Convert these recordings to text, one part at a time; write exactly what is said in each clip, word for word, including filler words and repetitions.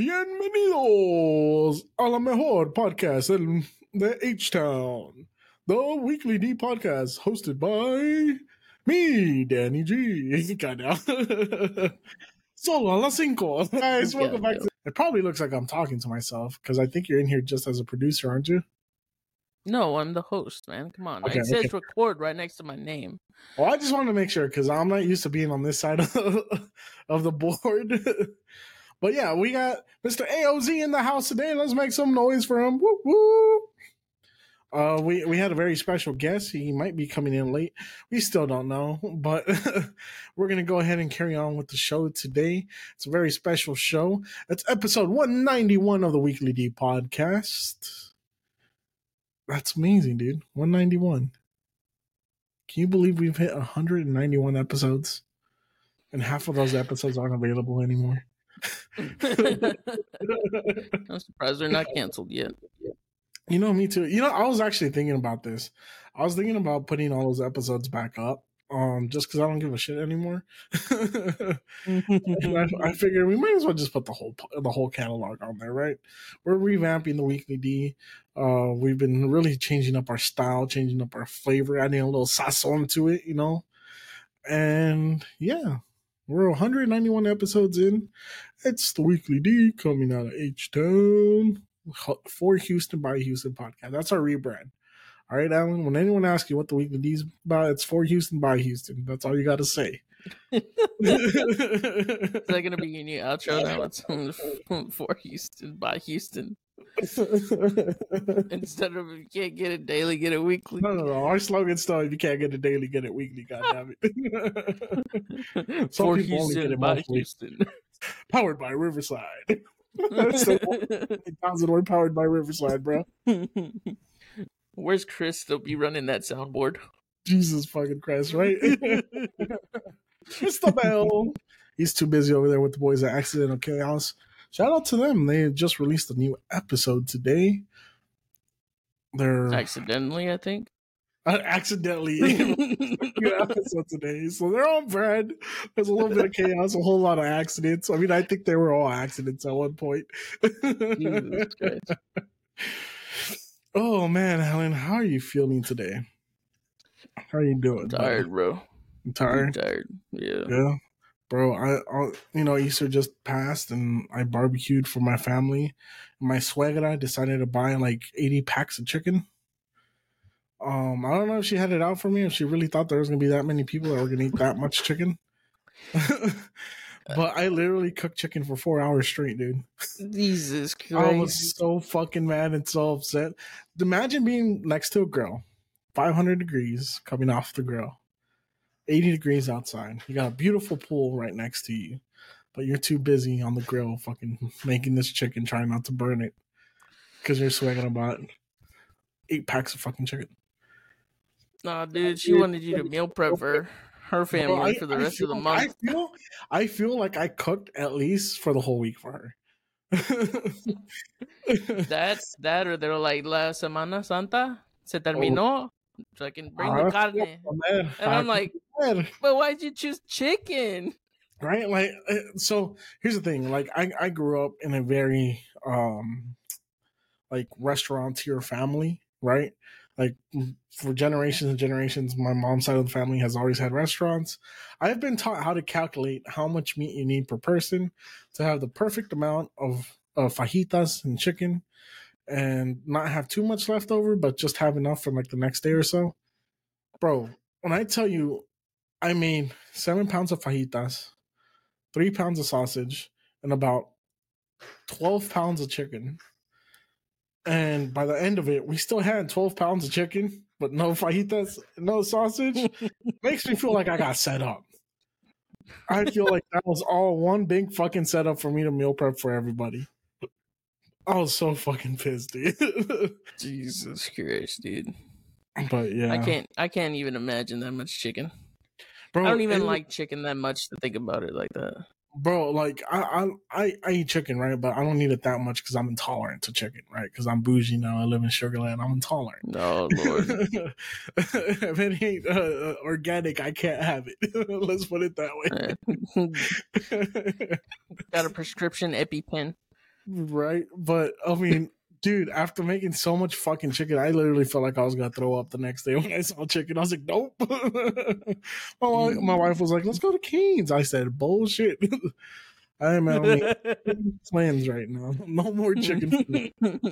Bienvenidos a la mejor podcast en, de H-Town, the Weekly D podcast hosted by me, Danny G. Goddamn. Solo a las cinco. Guys, welcome back to... It probably looks like I'm talking to myself because I think you're in here just as a producer, aren't you? No, I'm the host, man. Come on. Okay, it says okay. record right next to my name. Well, I just wanted to make sure because I'm not used to being on this side of, of the board. But yeah, we got Mister A O Z in the house today. Let's make some noise for him. Woo woo. Uh, we, we had a very special guest. He might be coming in late. We still don't know, but we're going to go ahead and carry on with the show today. It's a very special show. It's episode one ninety-one of the Weekly D podcast. That's amazing, dude. one ninety-one. Can you believe we've hit one hundred ninety-one episodes? And half of those episodes aren't available anymore. I'm surprised they're not canceled yet. You know, me too. You know, I was actually thinking about this. I was thinking about putting all those episodes back up, um, just because I don't give a shit anymore. And I, I figured we might as well just put the whole the whole catalog on there, right? We're revamping the Weekly D. Uh, we've been really changing up our style, changing up our flavor, adding a little sazon to it, you know. And yeah. We're one hundred ninety-one episodes in. It's the Weekly D coming out of H-Town for Houston by Houston podcast. That's our rebrand. All right, Alan? When anyone asks you what the Weekly D is about, it's for Houston by Houston. That's all you got to say. Is that going to be your new outro now? It's for Houston by Houston. Instead of if you can't get it daily, get it weekly. No, no, no. Our slogan still, if you can't get it daily, get it weekly. God damn it. For Houston by monthly. Houston. Powered by Riverside. That's the thousand word powered by Riverside, bro. Where's Chris? They'll be running that soundboard. Jesus fucking Christ, right? Mister Bell. He's too busy over there with the boys at Accidental Chaos. Shout out to them. They just released a new episode today. They're accidentally, I think. Uh, accidentally, new episode today. So they're on brand. There's a little bit of chaos, a whole lot of accidents. I mean, I think they were all accidents at one point. Jesus Christ. Oh man, Helen, how are you feeling today? How are you doing? I'm tired, buddy? Bro. I'm tired. I'm tired. Yeah. Yeah. Bro, I, I, you know, Easter just passed and I barbecued for my family. My suegra decided to buy like eighty packs of chicken. Um, I don't know if she had it out for me, if she really thought there was going to be that many people that were going to eat that much chicken. But I literally cooked chicken for four hours straight, dude. Jesus Christ. I was so fucking mad and so upset. Imagine being next to a grill, five hundred degrees coming off the grill. eighty degrees outside. You got a beautiful pool right next to you, but you're too busy on the grill fucking making this chicken, trying not to burn it because you're sweating about eight packs of fucking chicken. Nah, dude, she wanted you to meal prep for her family well, I, for the rest feel, of the month. I feel, I feel like I cooked at least for the whole week for her. That's that, or they're like, La Semana Santa se terminó. Oh. So I can bring the carne. And I'm like, but why'd you choose chicken? Right? Like, so here's the thing. Like, I, I grew up in a very, um, like, restaurateur family, right? Like, for generations and generations, my mom's side of the family has always had restaurants. I've been taught how to calculate how much meat you need per person to have the perfect amount of, of fajitas and chicken, and not have too much left over, but just have enough for like the next day or so. Bro, when I tell you I made seven pounds of fajitas, three pounds of sausage, and about twelve pounds of chicken. And by the end of it, we still had twelve pounds of chicken, but no fajitas, no sausage. Makes me feel like I got set up. I feel like that was all one big fucking setup for me to meal prep for everybody. I was so fucking pissed, dude. Jesus Christ, dude. But yeah, I can't. I can't even imagine that much chicken. Bro, I don't even it, like chicken that much to think about it like that. Bro, like I, I, I eat chicken, right? But I don't need it that much because I'm intolerant to chicken, right? Because I'm bougie now. I live in Sugarland. I'm intolerant. No, Lord. If it ain't uh, organic, I can't have it. Let's put it that way. Got a prescription EpiPen. Right? But I mean, dude, after making so much fucking chicken, I literally felt like I was gonna throw up the next day when I saw chicken. I was like, nope. my, wife, my wife was like, let's go to Cane's. I said, bullshit. I am out making plans right now. No more chicken.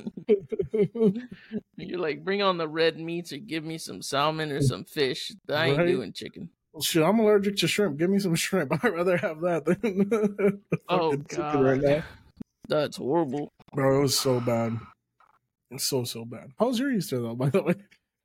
You're like, bring on the red meats or give me some salmon or some fish. I ain't right? doing chicken. Well, shit, I'm allergic to shrimp. Give me some shrimp. I'd rather have that than oh god, right now. That's horrible, bro. It was so bad. It's so so bad. How was your Easter though? By the way,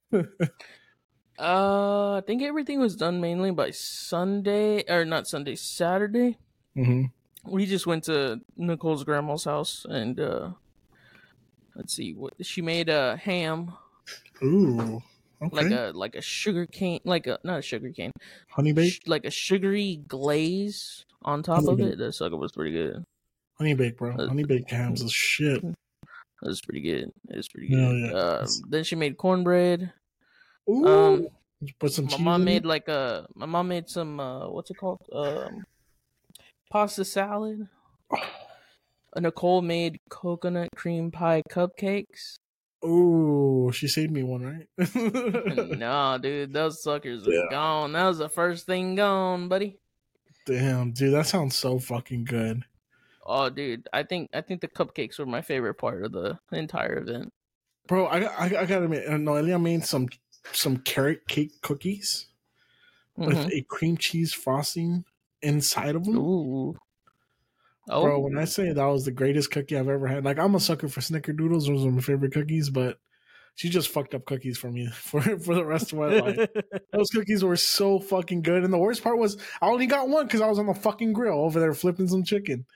uh, I think everything was done mainly by Sunday or not Sunday, Saturday. Mm-hmm. We just went to Nicole's grandma's house and uh, let's see what she made a ham. Ooh. Okay. Like a like a sugar cane, like a not a sugar cane, honey bake, sh- like a sugary glaze on top honey of bake. It. That sucker was pretty good. Honey bake, bro. Uh, honey baked hams is shit. That was pretty good. It was pretty good. Yeah, yeah. Uh, then she made cornbread. Ooh. Um, put some. My cheese mom in made it? like a. My mom made some. Uh, what's it called? Um, pasta salad. Uh, Nicole made coconut cream pie cupcakes. Oh, she saved me one, right? No, dude, those suckers are yeah. gone. That was the first thing gone, buddy. Damn, dude, that sounds so fucking good. Oh, dude, I think I think the cupcakes were my favorite part of the entire event. Bro, I I, I gotta admit, Noelia made some some carrot cake cookies mm-hmm. with a cream cheese frosting inside of them. Ooh. Oh. Bro, when I say that was the greatest cookie I've ever had, like I'm a sucker for snickerdoodles. Those are my favorite cookies, but she just fucked up cookies for me for, for the rest of my life. Those cookies were so fucking good. And the worst part was I only got one because I was on the fucking grill over there flipping some chicken.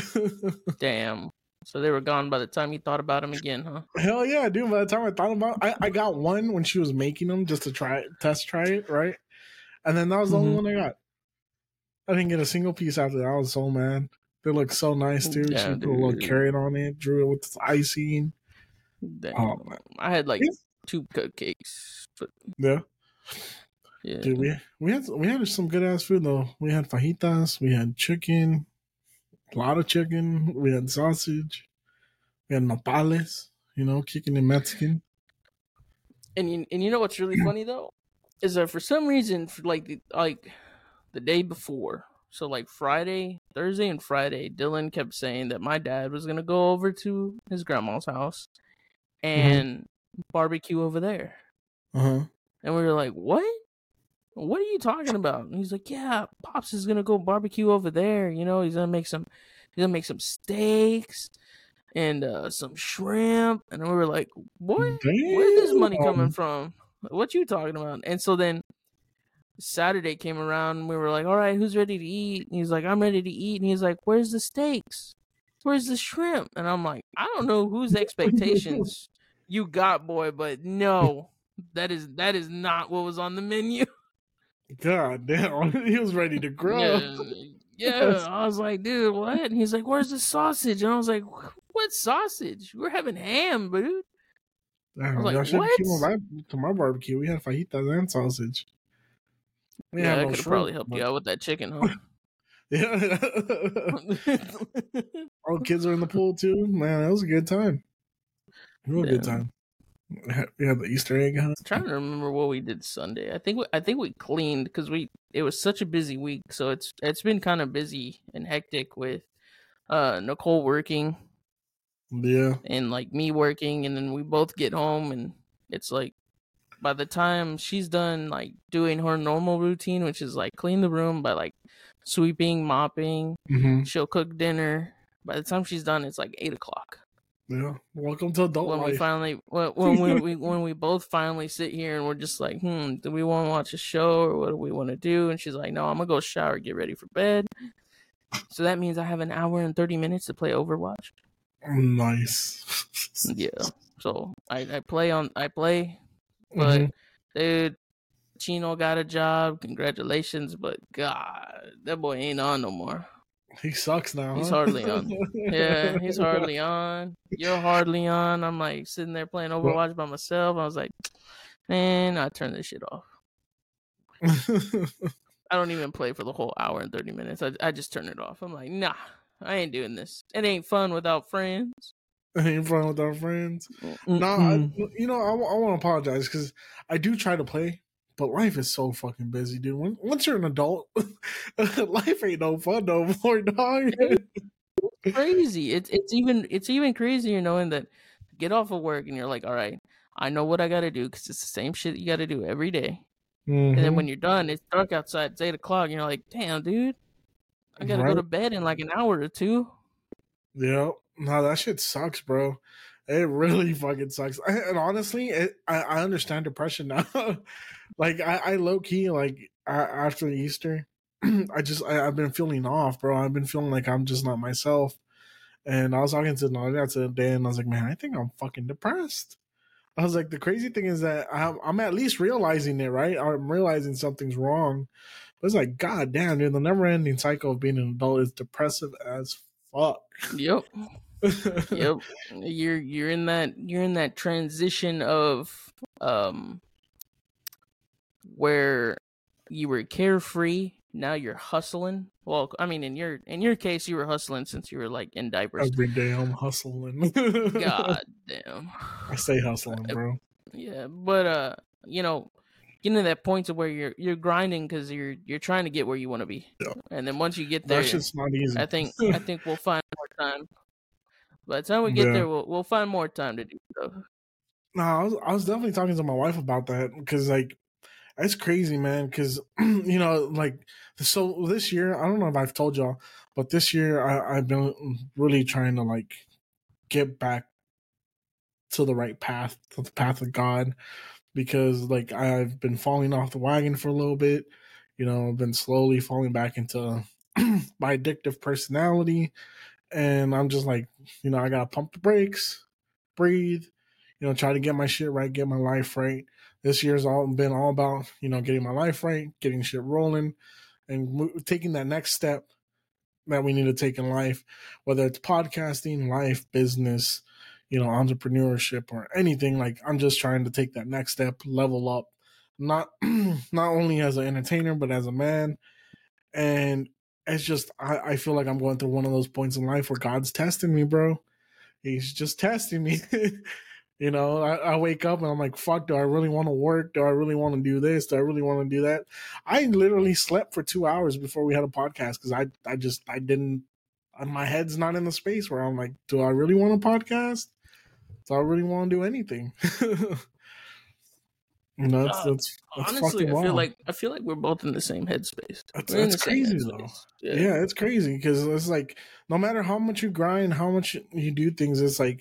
Damn. So they were gone by the time you thought about them again, huh? Hell yeah, dude. By the time I thought about it, I, I got one when she was making them just to try it, test try it, right? And then that was the mm-hmm. only one I got. I didn't get a single piece after that. I was so mad. They look so nice, too. Yeah, she dude. Put a little carrot on it, drew it with icing. Damn. Oh, man. I had like yeah. two cupcakes. But... Yeah. Yeah. Dude, we, we had we had some good ass food, though. We had fajitas, we had chicken, a lot of chicken, we had sausage, we had nopales, you know, kicking in Mexican. And you, and you know what's really funny, though? Is that for some reason, for like the, like the day before, so like Friday, Thursday and Friday, Dylan kept saying that my dad was going to go over to his grandma's house and mm-hmm. barbecue over there. Uh-huh. And we were like, what? What are you talking about? And he's like, yeah, Pops is going to go barbecue over there. You know, he's going to make some, he's going to make some steaks and uh, some shrimp. And we were like, what? Damn. Where's this money coming from? What you talking about? And so then Saturday came around and we were like, all right, who's ready to eat? And he's like, I'm ready to eat. And he's like, where's the steaks? Where's the shrimp? And I'm like, I don't know whose expectations you got, boy, but no, that is that is not what was on the menu. God damn, he was ready to grow. Yeah, yeah. I was like, dude, what? And he's like, where's the sausage? And I was like, what sausage? We're having ham, dude. Damn, I was like, y'all what? Came to my barbecue. We had fajitas and sausage. We yeah, I no could have probably helped but... you out with that chicken, huh? Yeah. All the kids are in the pool too. Man, that was a good time. Real yeah. good time. We had the Easter egg hunt. I'm trying to remember what we did Sunday. I think we, I think we cleaned because we it was such a busy week, so it's it's been kind of busy and hectic with uh Nicole working. Yeah. And like me working, and then we both get home, and it's like by the time she's done like doing her normal routine, which is like clean the room by like sweeping, mopping, mm-hmm. she'll cook dinner. By the time she's done, it's like eight o'clock. Yeah, welcome to adult when life. we finally when, when we, we when we both finally sit here and we're just like, hmm, do we want to watch a show or what do we want to do? And she's like, no, I'm gonna go shower, get ready for bed. So that means I have an hour and thirty minutes to play Overwatch. Nice. Yeah. So I, I play on I play, but mm-hmm. dude, Chino got a job. Congratulations, but God, that boy ain't on no more. He sucks now. He's huh? hardly on. Yeah, he's hardly on. You're hardly on. I'm like sitting there playing Overwatch by myself. I was like, man, I turn this shit off. I don't even play for the whole hour and thirty minutes. I I just turn it off. I'm like, nah, I ain't doing this. It ain't fun without friends. It ain't fun with our friends. Mm-mm. No, I, you know, I, I want to apologize because I do try to play, but life is so fucking busy, dude. When, once you're an adult, life ain't no fun no more, dog. It's crazy. It's it's even it's even crazier knowing that you get off of work and you're like, all right, I know what I got to do because it's the same shit you got to do every day. Mm-hmm. And then when you're done, it's dark outside. It's eight o'clock. And you're like, damn, dude, I gotta Right. go to bed in like an hour or two. Yeah, no, that shit sucks, bro. It really fucking sucks. I, and honestly, it, I I understand depression now. Like I, I low key like I, after Easter, I just I, I've been feeling off, bro. I've been feeling like I'm just not myself. And I was talking to Nadia today, and I was like, man, I think I'm fucking depressed. I was like, the crazy thing is that I'm, I'm at least realizing it, right? I'm realizing something's wrong. But it's like, god damn, dude, the never ending cycle of being an adult is depressive as fuck. Yep. Yep. You're you're in that you're in that transition of um where you were carefree, now you're hustling. Well, I mean in your in your case you were hustling since you were like in diapers. Every day I'm hustling. God damn. I stay hustling, bro. Yeah, but uh, you know, getting to that point to where you're you're grinding because you're you're trying to get where you want to be, Yeah. and then once you get there, That shit's not easy. I think I think we'll find more time. By the time we get Yeah. there, we'll we'll find more time to do stuff. No, I was I was definitely talking to my wife about that because like that's crazy, man. Because you know, like so this year, I don't know if I've told y'all, but this year I, I've been really trying to like get back to the right path, to the path of God, because like I've been falling off the wagon for a little bit. You know, I've been slowly falling back into my addictive personality, and I'm just like, you know, I gotta pump the brakes, breathe, you know, try to get my shit right, get my life right. This year's all been all about, you know, getting my life right, getting shit rolling, and mo- taking that next step that we need to take in life, whether it's podcasting, life, business, you know, entrepreneurship or anything. Like I'm just trying to take that next step, level up, not not only as an entertainer but as a man. And it's just I, I feel like I'm going through one of those points in life where God's testing me, bro. He's just testing me. You know, I, I wake up and I'm like, fuck, do I really want to work? Do I really want to do this? Do I really want to do that? I literally slept for two hours before we had a podcast because I, I just, I didn't, my head's not in the space where I'm like, do I really want a podcast? Do I really want to do anything? You know, that's, Uh, that's, that's honestly, fucking I feel wild. like I feel like we're both in the same headspace. That's, We're in that's the same crazy though. headspace. Yeah. Yeah. It's crazy because it's like no matter how much you grind, how much you do things, it's like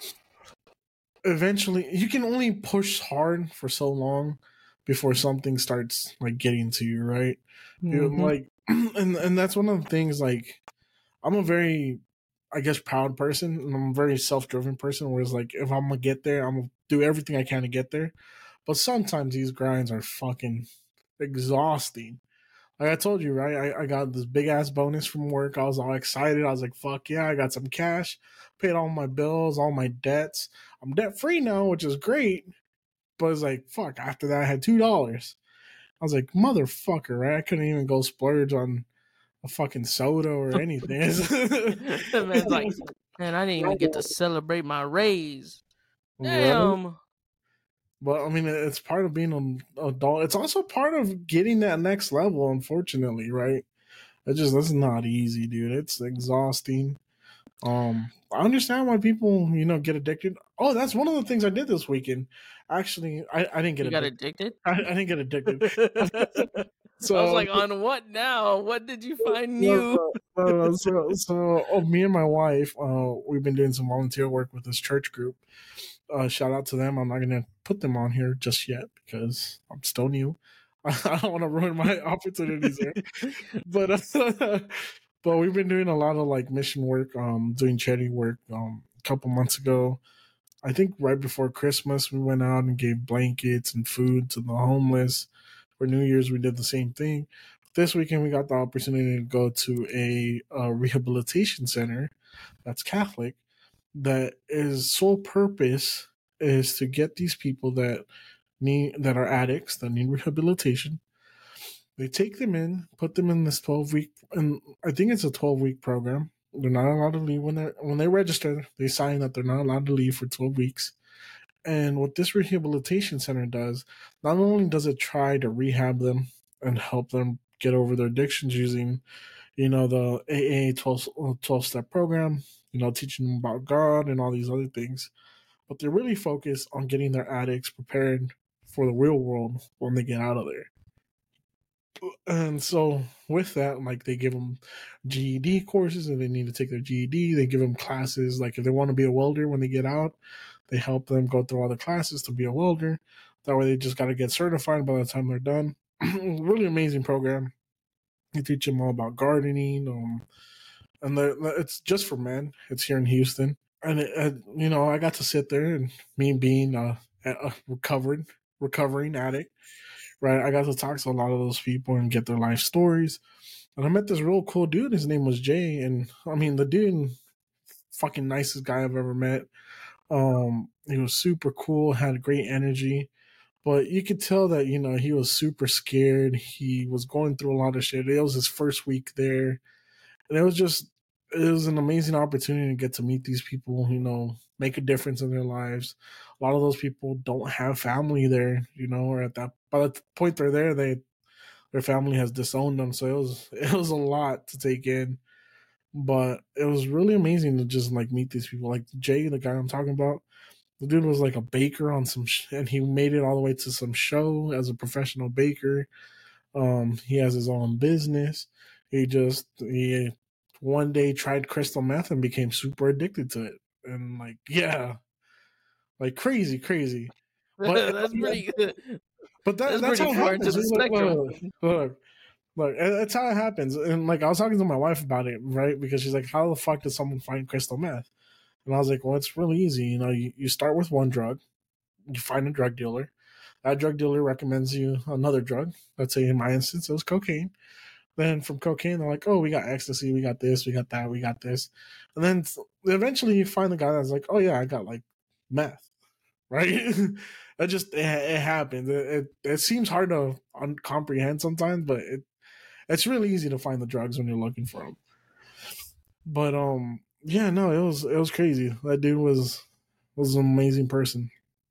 eventually you can only push hard for so long before something starts like getting to you, right? You Mhm. like, and and that's one of the things. Like, I'm a very, I guess, proud person, and I'm a very self driven person. Where it's like, if I'm gonna get there, I'm gonna do everything I can to get there. But sometimes these grinds are fucking exhausting. Like I told you, right? I, I got this big ass bonus from work. I was all excited. I was like, fuck yeah, I got some cash, paid all my bills, all my debts. I'm debt free now, which is great. But it's like, fuck, after that I had two dollars. I was like, motherfucker, right? I couldn't even go splurge on a fucking soda or anything. The man's like, man, I didn't even get to celebrate my raise. Right? Damn. But I mean, it's part of being an adult. It's also part of getting that next level, unfortunately, right? It just that's not easy, dude. It's exhausting. Um, I understand why people, you know, get addicted. Oh, that's one of the things I did this weekend. Actually, I, I didn't get You got addicted. addicted? I, I didn't get addicted. So I was like, on what now? What did you find no, new? no, no, no. so so oh, me and my wife, uh, we've been doing some volunteer work with this church group. Uh, shout out to them. I'm not gonna put them on here just yet because I'm still new. I don't want to ruin my opportunities there. But uh, but we've been doing a lot of like mission work, um, doing charity work. Um, a couple months ago, I think right before Christmas, we went out and gave blankets and food to the homeless. For New Year's, we did the same thing. This weekend, we got the opportunity to go to a, a rehabilitation center that's Catholic, that is sole purpose is to get these people that need that are addicts that need rehabilitation. They take them in, put them in this twelve week, and I think it's a twelve week program. They're not allowed to leave when they when they register. They sign that they're not allowed to leave for twelve weeks. And what this rehabilitation center does, not only does it try to rehab them and help them get over their addictions using, you know, the A A twelve step program, you know, teaching them about God and all these other things, but they really focus on getting their addicts prepared for the real world when they get out of there. And so with that, like they give them G E D courses and they need to take their G E D. They give them classes. Like if they want to be a welder when they get out, they help them go through all the classes to be a welder. That way they just got to get certified by the time they're done. Really amazing program. They teach them all about gardening. Um, and the, it's just for men. It's here in Houston. And, it, and, you know, I got to sit there and me being a, a recovered, recovering addict, right? I got to talk to a lot of those people and get their life stories. And I met this real cool dude. His name was Jay. And I mean, the dude, fucking nicest guy I've ever met. Um, he was super cool, had great energy, but you could tell that, you know, he was super scared. He was going through a lot of shit. It was his first week there. And it was just, it was an amazing opportunity to get to meet these people, you know, make a difference in their lives. A lot of those people don't have family there, you know, or at that, by the point they're there, they, their family has disowned them. So it was, it was a lot to take in. But it was really amazing to just like meet these people. Like Jay, the guy I'm talking about, the dude was like a baker on some, sh- and he made it all the way to some show as a professional baker. Um, he has his own business. He just he one day tried crystal meth and became super addicted to it, and like yeah, like crazy, crazy. But That's pretty good. but that That's that's pretty how it far into happens. the It's like, spectrum. look, look, look, that's how it happens. And like I was talking to my wife about it, right? Because she's like, "How the fuck does someone find crystal meth?" And I was like, "Well, it's really easy. You know, you, you start with one drug, you find a drug dealer. That drug dealer recommends you another drug. Let's say in my instance, it was cocaine. Then from cocaine, they're like, oh, we got ecstasy, we got this, we got that, we got this. And then eventually you find the guy that's like, oh, yeah, I got like meth, right? It just, it, it happens. It, it, it seems hard to un- comprehend sometimes, but it, it's really easy to find the drugs when you're looking for them. But, um, yeah, no, it was, it was crazy. That dude was, was an amazing person.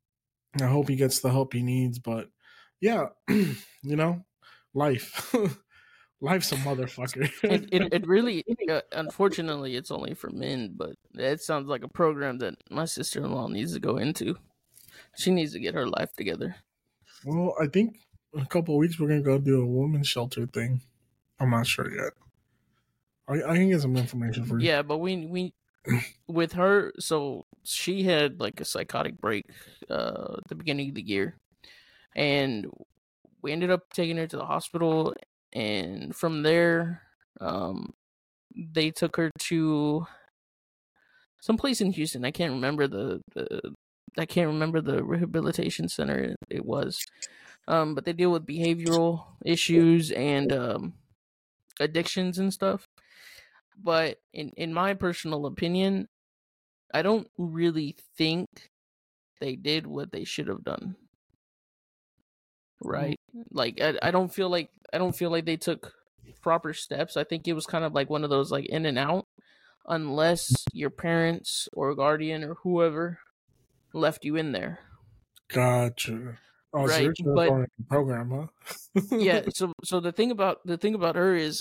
I hope he gets the help he needs, but yeah, you know, life. Life's a motherfucker. it, it it really uh, unfortunately it's only for men, but it sounds like a program that my sister-in-law needs to go into. She needs to get her life together. Well, I think in a couple of weeks we're gonna go do a women's shelter thing. I'm not sure yet. I, I can get some information for you. Yeah, but we we with her, so she had like a psychotic break uh at the beginning of the year, and we ended up taking her to the hospital, and from there um they took her to some place in Houston. I can't remember the, the I can't remember the rehabilitation center it was. Um, but they deal with behavioral issues and um, addictions and stuff. But in, in my personal opinion, I don't really think they did what they should have done. Right? Like I, I don't feel like I don't feel like they took proper steps. I think it was kind of like one of those like in and out, unless your parents or guardian or whoever left you in there. Gotcha. Oh, so Right, you're just but on a program, huh? yeah, so so the thing about the thing about her is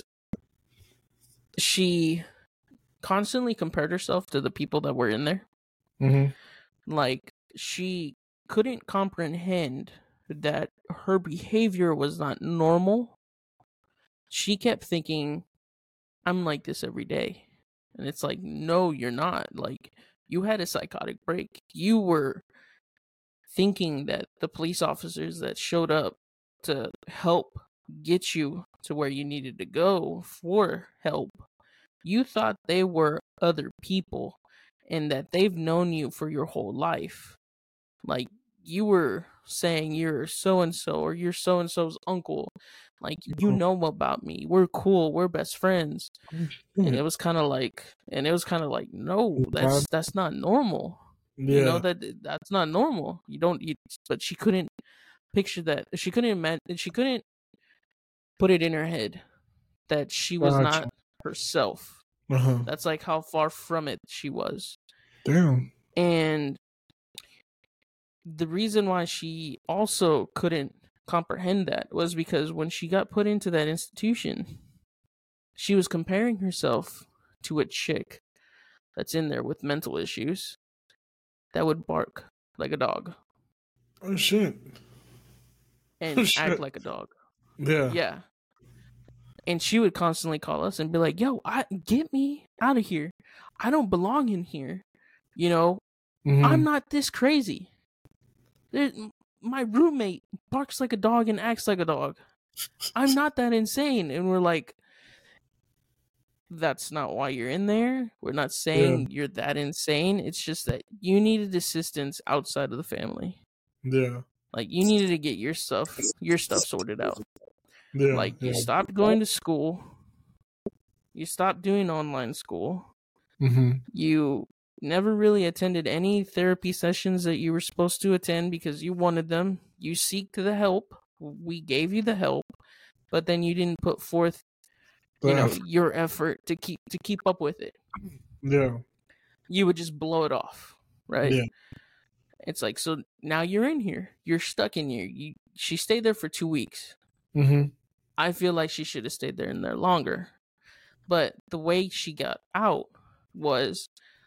she constantly compared herself to the people that were in there. Mm-hmm. Like she couldn't comprehend that her behavior was not normal. She kept thinking, I'm like this every day. And it's like, no, you're not. Like, you had a psychotic break. You were thinking that the police officers that showed up to help get you to where you needed to go for help, you thought they were other people and that they've known you for your whole life. Like, you were saying you're so and so or you're so and so's uncle. Like, you know about me. We're cool. We're best friends. And it was kind of like, and it was kind of like, no, that's that's not normal. Yeah. You know that that's not normal. You don't. You, but she couldn't picture that. She couldn't imagine. She couldn't put it in her head that she was Gotcha. not herself. Uh-huh. That's like how far from it she was. Damn. And the reason why she also couldn't comprehend that was because when she got put into that institution, she was comparing herself to a chick that's in there with mental issues that would bark like a dog. Oh shit. And Oh, act shit. like a dog. Yeah. Yeah. And she would constantly call us and be like, yo, I get me out of here. I don't belong in here. You know, mm-hmm. I'm not this crazy. There, my roommate barks like a dog and acts like a dog. I'm not that insane. And we're like, that's not why you're in there. We're not saying yeah. you're that insane. It's just that you needed assistance outside of the family. Yeah. Like, you needed to get your stuff, your stuff sorted out. Yeah. Like, yeah. you stopped going to school. You stopped doing online school. Mm-hmm. You never really attended any therapy sessions that you were supposed to attend because you wanted them. You seeked the help. We gave you the help, but then you didn't put forth, you the know, effort. your effort to keep to keep up with it. Yeah. You would just blow it off, right? Yeah. It's like, so now you're in here. You're stuck in here. You she stayed there for two weeks. Mm-hmm. I feel like she should have stayed there in there longer. But the way she got out was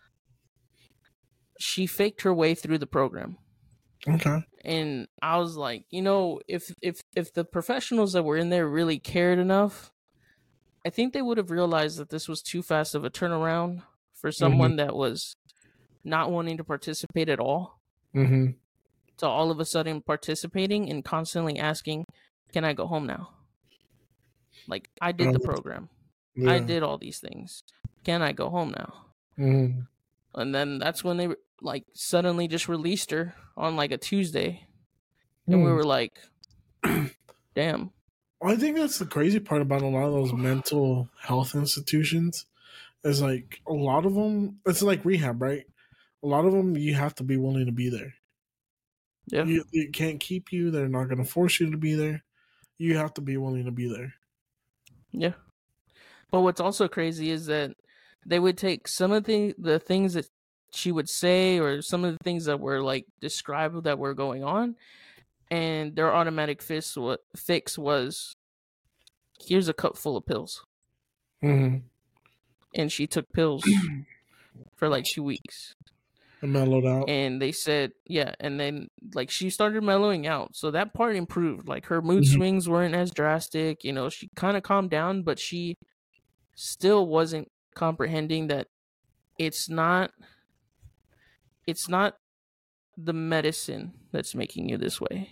she faked her way through the program. Okay. And I was like, you know, if if if the professionals that were in there really cared enough, I think they would have realized that this was too fast of a turnaround for someone mm-hmm. that was not wanting to participate at all. Mm-hmm. To all of a sudden participating and constantly asking, can I go home now? Like, I did the program. Yeah. I did all these things. Can I go home now? Mm-hmm. And then that's when they like suddenly just released her on like a Tuesday. And mm. we were like, damn. Well, I think that's the crazy part about a lot of those mental health institutions is like a lot of them, it's like rehab, right? A lot of them, you have to be willing to be there. Yeah. You, you can't keep you. They're not going to force you to be there. You have to be willing to be there. Yeah. But what's also crazy is that they would take some of the, the things that she would say or some of the things that were like described that were going on, and their automatic fix, what, fix was, here's a cup full of pills. Mm-hmm. And she took pills for like two weeks. And mellowed out. And they said, yeah, and then like she started mellowing out. So that part improved. Like her mood mm-hmm. swings weren't as drastic. You know, she kind of calmed down, but she still wasn't comprehending that it's not it's not the medicine that's making you this way.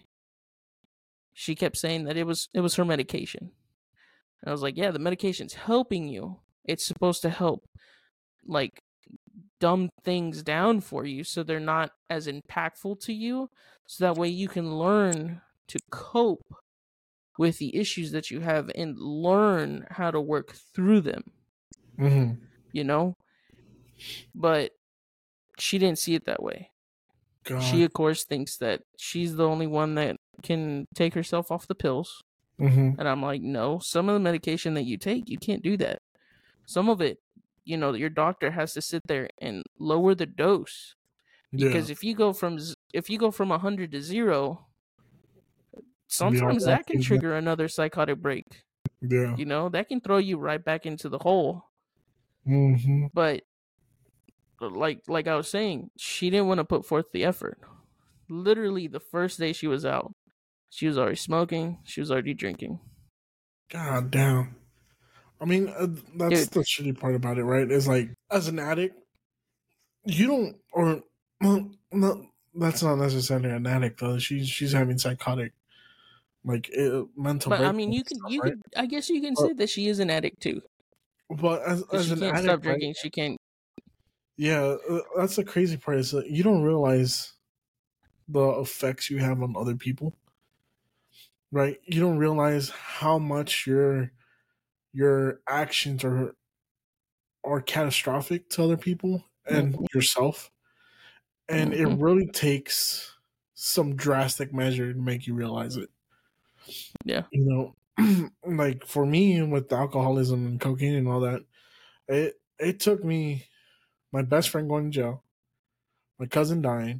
She kept saying that it was it was her medication. And I was like, yeah, the medication's helping you. It's supposed to help like dumb things down for you so they're not as impactful to you, so that way you can learn to cope with the issues that you have and learn how to work through them. Mm-hmm. You know? But she didn't see it that way. God. She, of course, thinks that she's the only one that can take herself off the pills. Mm-hmm. And I'm like, no, some of the medication that you take, you can't do that. Some of it, you know, your doctor has to sit there and lower the dose. Because yeah. if you go from if you go from one hundred to zero, sometimes that can trigger that. another psychotic break. Yeah. You know, that can throw you right back into the hole. Mm-hmm. But like like I was saying, she didn't want to put forth the effort. Literally the first day she was out, she was already smoking, she was already drinking. God damn. I mean, uh, that's Dude. the shitty part about it, right? Is like, as an addict, you don't, or, well, no, that's not necessarily an addict, though. She's she's having psychotic, like, uh, mental But, I mean, you could, stuff, you right? could, I guess you can but, say that she is an addict, too. But as, as she an can't addict, stop drinking, right? she can't. Yeah, uh, that's the crazy part, is that you don't realize the effects you have on other people, right? You don't realize how much your your actions are are catastrophic to other people and mm-hmm. yourself, and mm-hmm. it really takes some drastic measure to make you realize it. Yeah, you know, like for me with alcoholism and cocaine and all that, it it took me my best friend going to jail, my cousin dying,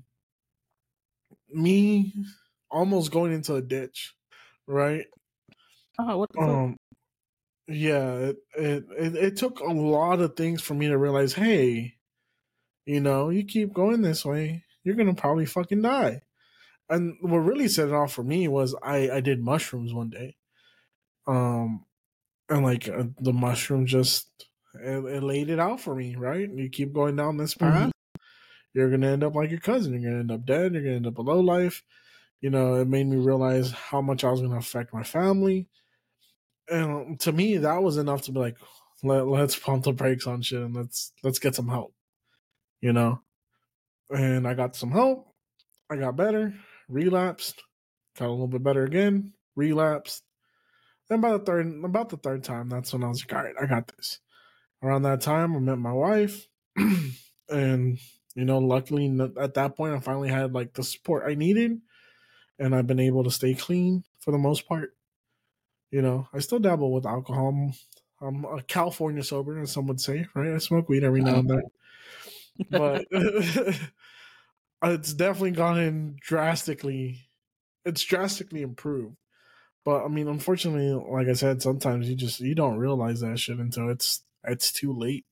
me almost going into a ditch, right? Oh, what the fuck? Um, yeah, it, it it it took a lot of things for me to realize, hey, you know, you keep going this way, you're gonna probably fucking die. And what really set it off for me was I I did mushrooms one day, um, and like uh, the mushroom just it, it laid it out for me, right? You keep going down this Mm-hmm. path, you're gonna end up like your cousin. You're gonna end up dead. You're gonna end up a low life. You know, it made me realize how much I was gonna affect my family, and to me, that was enough to be like, Let, let's pump the brakes on shit and let's let's get some help. You know, and I got some help. I got better, relapsed, got a little bit better again, relapsed. Then by the third, about the third time, that's when I was like, all right, I got this. Around that time, I met my wife, and you know, luckily at that point, I finally had like the support I needed, and I've been able to stay clean for the most part. You know, I still dabble with alcohol. I'm, I'm a California sober, as some would say, right? I smoke weed every now and then, but it's definitely gone in drastically. It's drastically improved. But I mean, unfortunately, like I said, sometimes you just you don't realize that shit until it's it's too late,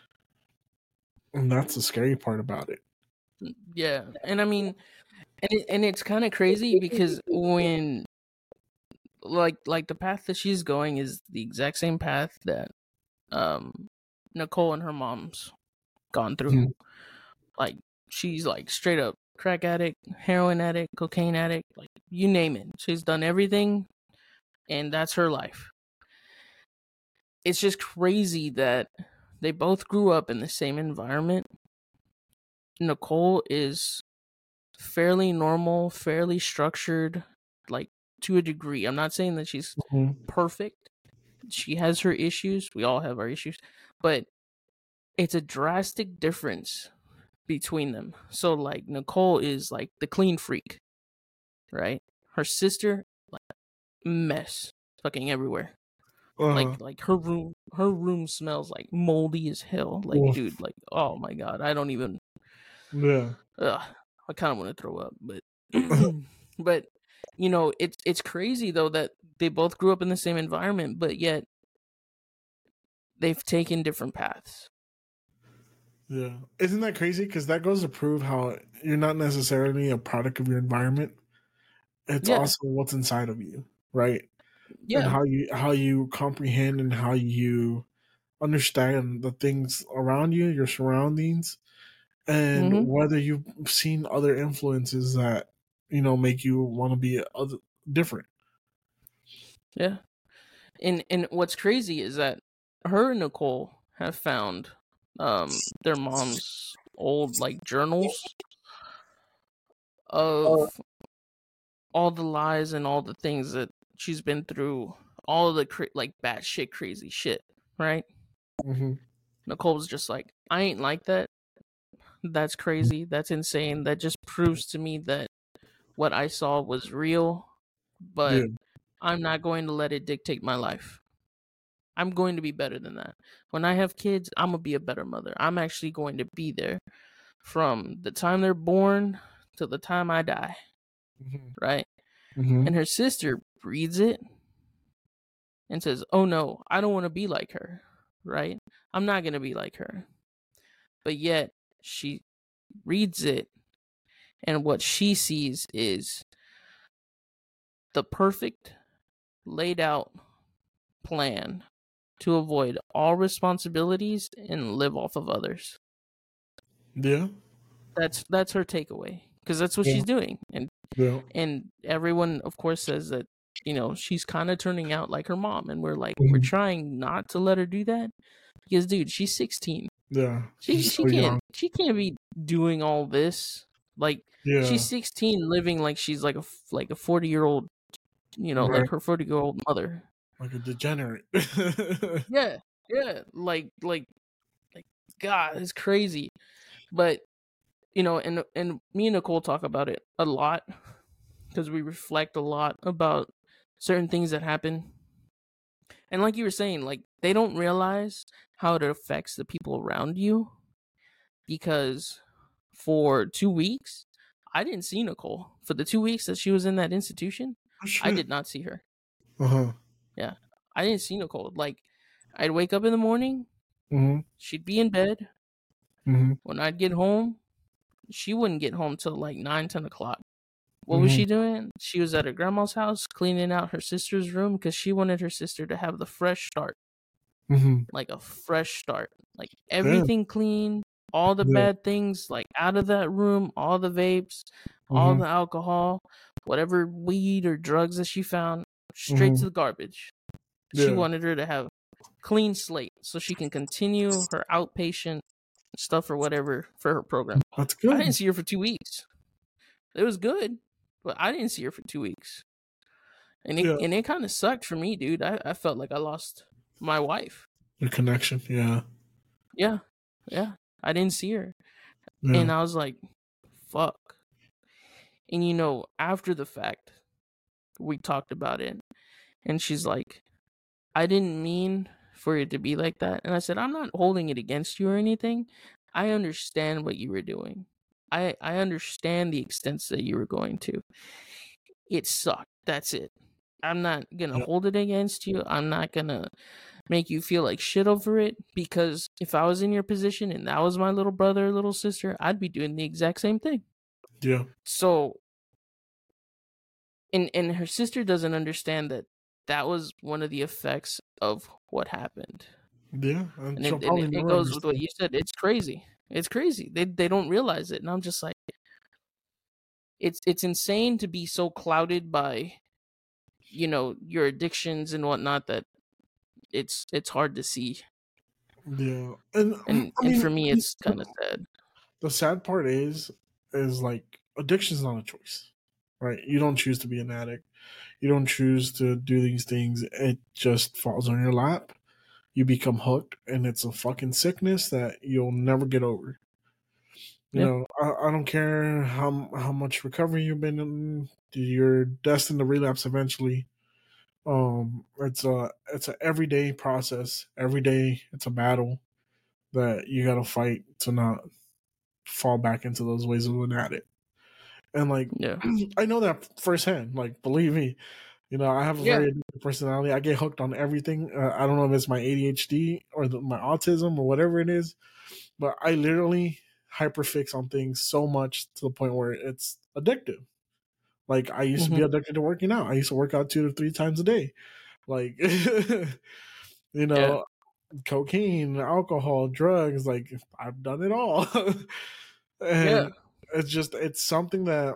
and that's the scary part about it. Yeah, and I mean, and it, and it's kind of crazy because when like like the path that she's going is the exact same path that um Nicole and her mom's gone through. Mhm. Like she's like straight up crack addict, heroin addict, cocaine addict, like you name it. She's done everything, and that's her life. It's just crazy that they both grew up in the same environment. Nicole is fairly normal, fairly structured, like to a degree. I'm not saying that she's Mhm. perfect. She has her issues. We all have our issues, but it's a drastic difference between them. So like Nicole is like the clean freak, right? Her sister, like mess, fucking everywhere. Uh-huh. Like like her room, her room smells like moldy as hell. Like Oof. dude, like oh my god, I don't even. Yeah. Ugh, I kind of want to throw up, but but you know it's it's crazy though that they both grew up in the same environment, but yet they've taken different paths. Yeah. Isn't that crazy? Because that goes to prove how you're not necessarily a product of your environment. It's Yeah, also what's inside of you, right? And yeah. how you how you comprehend and how you understand the things around you, your surroundings, and Mm-hmm. whether you've seen other influences that you know make you want to be other, different. Yeah. And and what's crazy is that her and Nicole have found um their mom's old like journals of all the lies and all the things that she's been through, all the cra- like batshit crazy shit, right? Mm-hmm. Nicole's just like, I ain't like that. That's crazy. That's insane. That just proves to me that what I saw was real, but Yeah. I'm not going to let it dictate my life. I'm going to be better than that. When I have kids, I'm going to be a better mother. I'm actually going to be there from the time they're born to the time I die, Mm-hmm. right? Mm-hmm. And her sister reads it and says, "Oh no, I don't want to be like her," right? I'm not going to be like her. But yet she reads it, and what she sees is the perfect laid out plan to avoid all responsibilities and live off of others. Yeah. That's that's her takeaway because that's what Yeah. she's doing, and Yeah. and everyone of course says that you know she's kind of turning out like her mom, and we're like we're Mhm. trying not to let her do that because dude, she's sixteen. Yeah. She She's she so can't young. she can't be doing all this. Like she's Yeah. sixteen, living like she's like a like a forty year old, you know, like Right. her forty year old mother. Like a degenerate. Yeah, yeah, like like like God, it's crazy. But you know, and and me and Nicole talk about it a lot because we reflect a lot about certain things that happen. And like you were saying, like they don't realize how it affects the people around you, because for two weeks, I didn't see Nicole. For the two weeks that she was in that institution, Oh, I shit. did not see her. Uh-huh. Yeah. I didn't see Nicole. Like, I'd wake up in the morning, Mm-hmm. she'd be in bed. Mm-hmm. When I'd get home, she wouldn't get home till like nine, ten o'clock. What Mm-hmm. was she doing? She was at her grandma's house cleaning out her sister's room because she wanted her sister to have the fresh start. Mm-hmm. Like a fresh start. Like Yeah. everything clean, all the Yeah. bad things like out of that room, all the vapes, all Mm-hmm. the alcohol, whatever weed or drugs that she found, straight Mm-hmm. to the garbage. She Yeah. wanted her to have clean slate so she can continue her outpatient stuff or whatever for her program. That's I didn't good. see her for two weeks. It was good, but I didn't see her for two weeks. And it Yeah. and it kind of sucked for me, dude. I, I felt like I lost my wife. The connection. Yeah. Yeah. Yeah. I didn't see her. Yeah. And I was like, fuck. And you know, after the fact, we talked about it. And she's like, I didn't mean for it to be like that. And I said, I'm not holding it against you or anything. I understand what you were doing. I, I understand the extents that you were going to. It sucked. That's it. I'm not going to Yeah. hold it against you. I'm not going to make you feel like shit over it, because if I was in your position and that was my little brother or little sister, I'd be doing the exact same thing. Yeah. So, and, and her sister doesn't understand that that was one of the effects of what happened. Yeah. And, And she'll it, and probably it, it never goes with what understand. you said. It's crazy. It's crazy. They they don't realize it. And I'm just like, it's it's insane to be so clouded by, you know, your addictions and whatnot, that it's it's hard to see. Yeah. And And I and mean, for me, it's kind of sad. the sad part is, is like addiction is not a choice, right? You don't choose to be an addict. You don't choose to do these things. It just falls on your lap. You become hooked, and it's a fucking sickness that you'll never get over. You Yeah. know, I, I don't care how how much recovery you've been in. You're destined to relapse eventually. Um, it's a it's a everyday process. Every day, it's a battle that you gotta fight to not fall back into those ways of an addict. And like, Yeah. I know that firsthand. Like, believe me, you know, I have a Yeah. very addictive personality. I get hooked on everything. Uh, I don't know if it's my A D H D or the, my autism or whatever it is, but I literally hyperfix on things so much to the point where it's addictive. Like, I used to be Mhm. addicted to working out. I used to work out two to three times a day. Like, you Yeah. know, cocaine, alcohol, drugs. Like, I've done it all. Yeah. And it's just, it's something that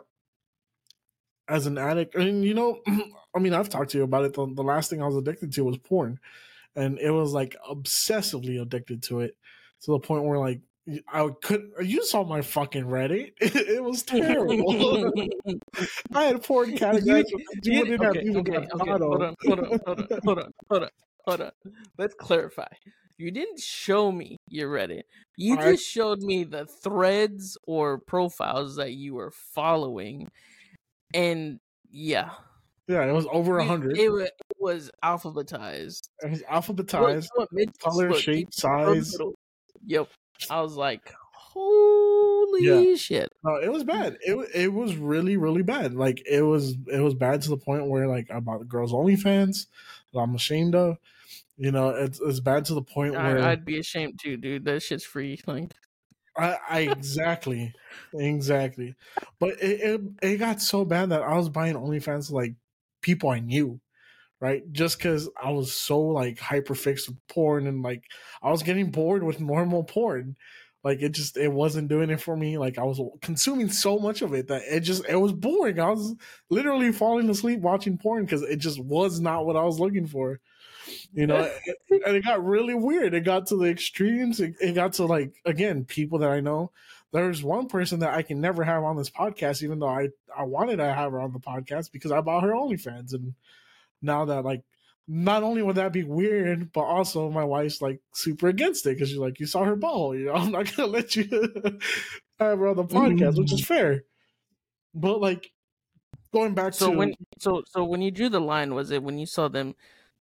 as an addict, and you know, I mean, I've talked to you about it. The, the last thing I was addicted to was porn, and it was like obsessively addicted to it to the point where like I could. You saw my fucking Reddit. It, it was terrible. I had porn categories you, that you you wouldn't have okay, even okay, got okay. thought Hold of. on, hold on, hold on, hold on, hold on, hold on. Let's clarify. You didn't show me your Reddit. You I, just showed me the threads or profiles that you were following, and yeah, yeah, it was over a you, hundred. it, wa- it was alphabetized. It was Look, alphabetized, you know what mid- color, look, you- shape, size. Yep. I was like, holy Yeah. shit. No, it was bad. It wa- it was really really bad. Like it was it was bad to the point where like I bought the girls OnlyFans that I'm ashamed of. You know, it's it's bad to the point where I, I'd be ashamed too, dude. That shit's free. Like, I, I exactly exactly, but it, it it got so bad that I was buying OnlyFans to, like people I knew, right? Just because I was so like hyper fixed with porn and like I was getting bored with normal porn. Like it just it wasn't doing it for me. Like I was consuming so much of it that it just it was boring. I was literally falling asleep watching porn because it just was not what I was looking for. You know, and it got really weird. It got to the extremes. It, it got to like again people that I know. There's one person that I can never have on this podcast, even though I I wanted to have her on the podcast because I bought her OnlyFans, and now that like not only would that be weird, but also my wife's like super against it because she's like, you saw her ball, you know, I'm not gonna let you have her on the podcast, which is fair. But like going back so to when so so when you drew the line, was it when you saw them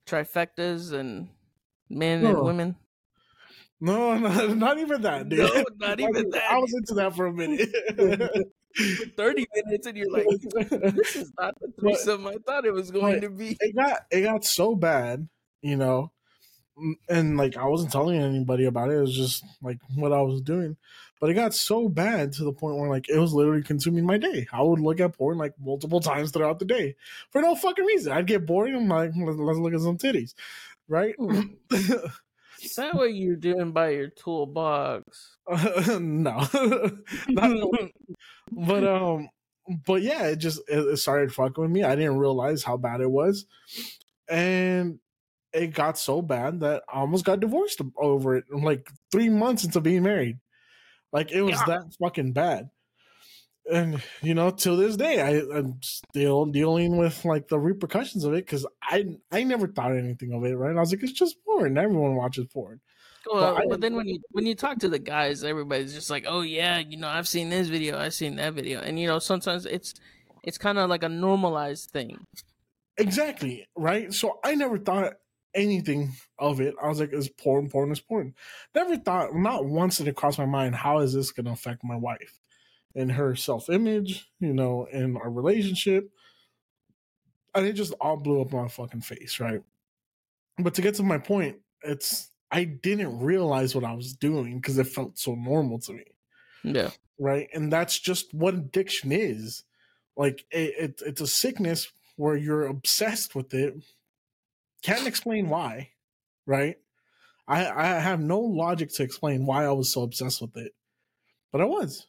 trifectas and men and No, women. no, no, not even that, dude. No, not Not even even- that. I was into that for a minute. For thirty minutes, and you're like, "This is not the threesome I thought it was going but to be." it got it got so bad, you know, m- and like I wasn't telling anybody about it. It was just like what I was doing, but it got so bad to the point where like it was literally consuming my day. I would look at porn like multiple times throughout the day for no fucking reason. I'd get bored and I'm like, let's, let's look at some titties, right? Hmm. Is that what you're doing by your toolbox? No, not but um, but yeah, it just it, it started fucking with me. I didn't realize how bad it was, and it got so bad that I almost got divorced over it. Like three months into being married, like it was Yeah. that fucking bad. And you know, till this day, I, I'm still dealing with like the repercussions of it because I I never thought anything of it. Right? I was like, it's just porn. Everyone watches porn. Well, But I- but then when you when you talk to the guys, everybody's just like, "Oh yeah, you know, I've seen this video, I've seen that video," and you know, sometimes it's it's kind of like a normalized thing. Exactly, right? So I never thought anything of it. I was like, it's porn, porn is porn. Never thought, not once did it cross my mind, how is this going to affect my wife and her self image, you know, and our relationship? And it just all blew up in my fucking face, right? But to get to my point, it's, I didn't realize what I was doing because it felt so normal to me, Yeah, right? And that's just what addiction is. Like, it, it, it's a sickness where you're obsessed with it. Can't explain why, right? I, I have no logic to explain why I was so obsessed with it, but I was.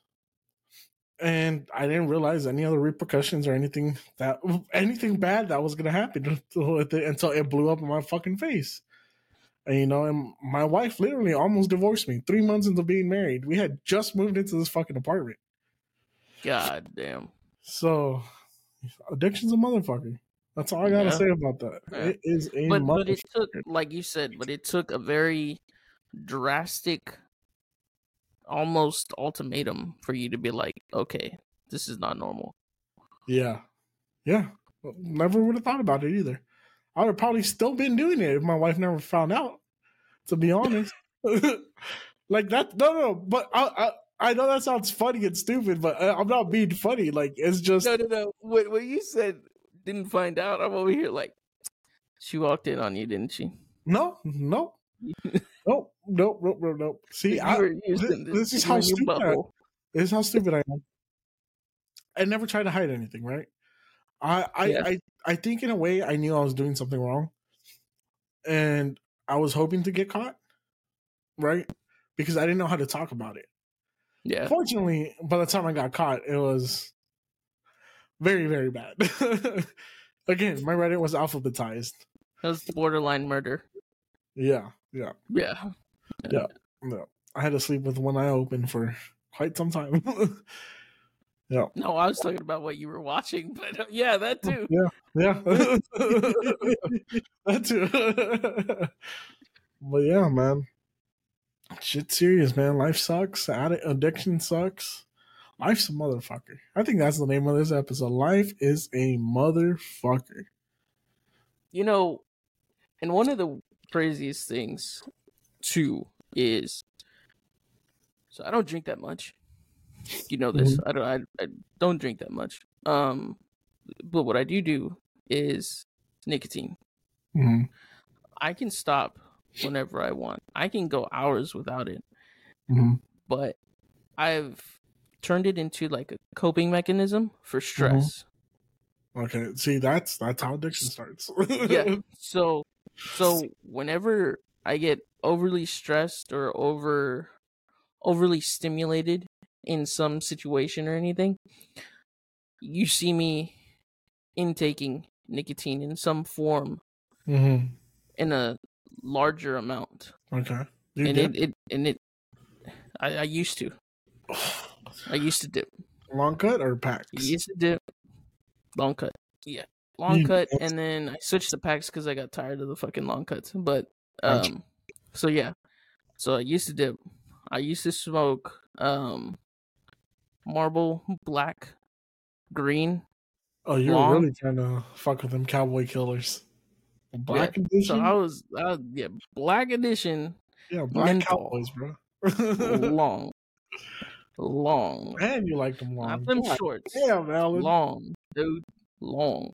And I didn't realize any other repercussions or anything that anything bad that was gonna happen with it until it blew up in my fucking face. And you know, and my wife literally almost divorced me three months into being married. We had just moved into this fucking apartment. god damn. So addiction's a motherfucker. That's all I gotta Yeah. say about that. Yeah. It is a But motherfucker. but it took, like you said, but it took a very drastic, almost ultimatum for you to be like, okay, this is not normal. Yeah. Yeah. Never would have thought about it either. I would have probably still been doing it if my wife never found out, to be honest. Like that, no, no, but I, I, I know that sounds funny and stupid, but I, I'm not being funny. Like, it's just, No, no, no. What what you said didn't find out. I'm over here like, she walked in on you, didn't she? no, no, no, no, no, no, no. See, You I, were this, using this, this is you how and your stupid I, butthole. this is how stupid I am. I never tried to hide anything, right? I, I, Yeah. I, I think in a way I knew I was doing something wrong, and I was hoping to get caught, right? Because I didn't know how to talk about it. Yeah. Fortunately, by the time I got caught, it was very, very bad. Again, my Reddit was alphabetized. That was borderline murder. Yeah, yeah, Yeah. yeah. No, I had to sleep with one eye open for quite some time. Yeah, No, I was talking about what you were watching, but uh, yeah, that too. yeah, yeah. That too. But yeah, man, shit's serious, man. Life sucks. Addict addiction sucks. Life's a motherfucker. I think that's the name of this episode. Life is a motherfucker. You know, and one of the craziest things too is, so I don't drink that much. You know this. I don't. I, I don't drink that much. Um, but what I do do is nicotine. Mm-hmm. I can stop whenever I want. I can go hours without it. Mm-hmm. But I've turned it into like a coping mechanism for stress. Okay, see, that's that's how addiction starts. Yeah. So so whenever I get overly stressed or over overly stimulated in some situation or anything, you see me intaking nicotine in some form Mm-hmm. in a larger amount. Okay, you and did it, it and it I, I used to. I used to dip. long cut or packs? I used to dip. Long cut. Yeah. Long You- cut, and then I switched to packs because I got tired of the fucking long cuts. But Gotcha. um so yeah. So I used to dip. I used to smoke um marble black, green. Oh, you were long. really trying to fuck with them cowboy killers. Black Yeah. So I edition. was, I, yeah, black edition Yeah, black menthol, cowboys, bro. long, long, And you like them not long. them God shorts, damn, Alan. long, dude, long.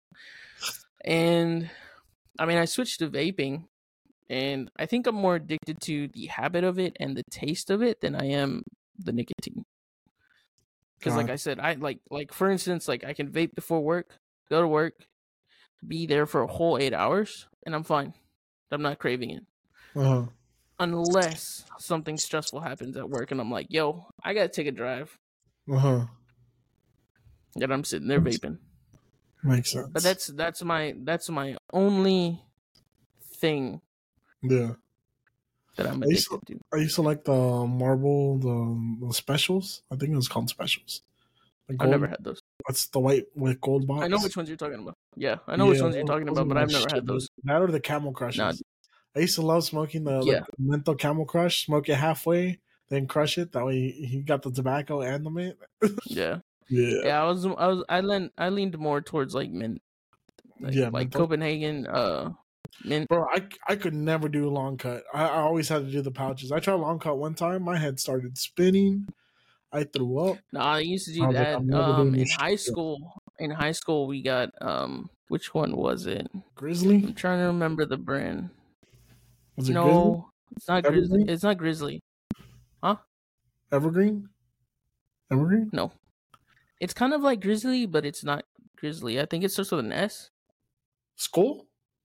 And I mean, I switched to vaping, and I think I'm more addicted to the habit of it and the taste of it than I am the nicotine. Because, like God. I said, I like, like for instance, like I can vape before work, go to work, be there for a whole eight hours, and I'm fine. I'm not craving it. Uh-huh. Unless something stressful happens at work and I'm like, yo, I gotta take a drive. Uh-huh. And I'm sitting there vaping. Makes sense. But that's that's my that's my only thing yeah. that I'm I used, to, addicted to. I used to like the marble, the, the specials. I think it was called specials. The I've gold, never had those. That's the white with gold box. I know which ones you're talking about. Yeah, I know yeah, which ones you're talking those about, are but my I've never shit, had those. That or the Camel Crushes. Nah. I used to love smoking the, Yeah. the menthol Camel Crush, smoke it halfway, then crush it. That way you got the tobacco and the mint. Yeah. Yeah. Yeah, I was I was I leaned I leaned more towards like mint. Like, yeah, like menthol. Copenhagen uh mint. Bro, I, I could never do a long cut. I, I always had to do the pouches. I tried a long cut one time. My head started spinning. I threw up. No, I used to do I was like, that. I'm never um, doing in this high shit. school. In high school, we got um, which one was it? Grizzly? I'm trying to remember the brand. Was it no, Grizzly? it's not Grizzly. Evergreen? It's not Grizzly. Huh? Evergreen? Evergreen? No, it's kind of like Grizzly, but it's not Grizzly. I think it starts with an S. Skull?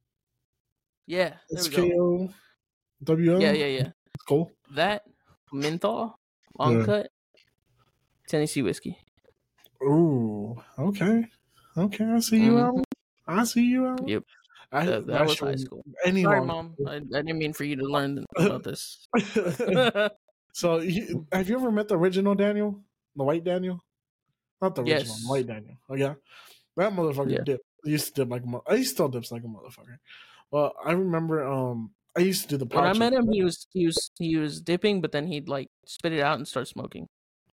Yeah, there S we K go. O W L? Yeah, yeah, yeah. Skull? That menthol, long Yeah. cut, Tennessee whiskey. Ooh, okay. Okay, I see you, Mhm. Alan. I see you, Alan. Yep, I, that, that was high school. Any Sorry, long- mom. I, I didn't mean for you to learn about this. So, you, have you ever met the original Daniel? The white Daniel? Not the original, Yes. the white Daniel. Oh, yeah? That motherfucker Yeah. dip. He used to dip like a motherfucker. He still dips like a motherfucker. Well, I remember um, I used to do the pouches. When I met him, he was he was he was dipping, but then he'd like spit it out and start smoking.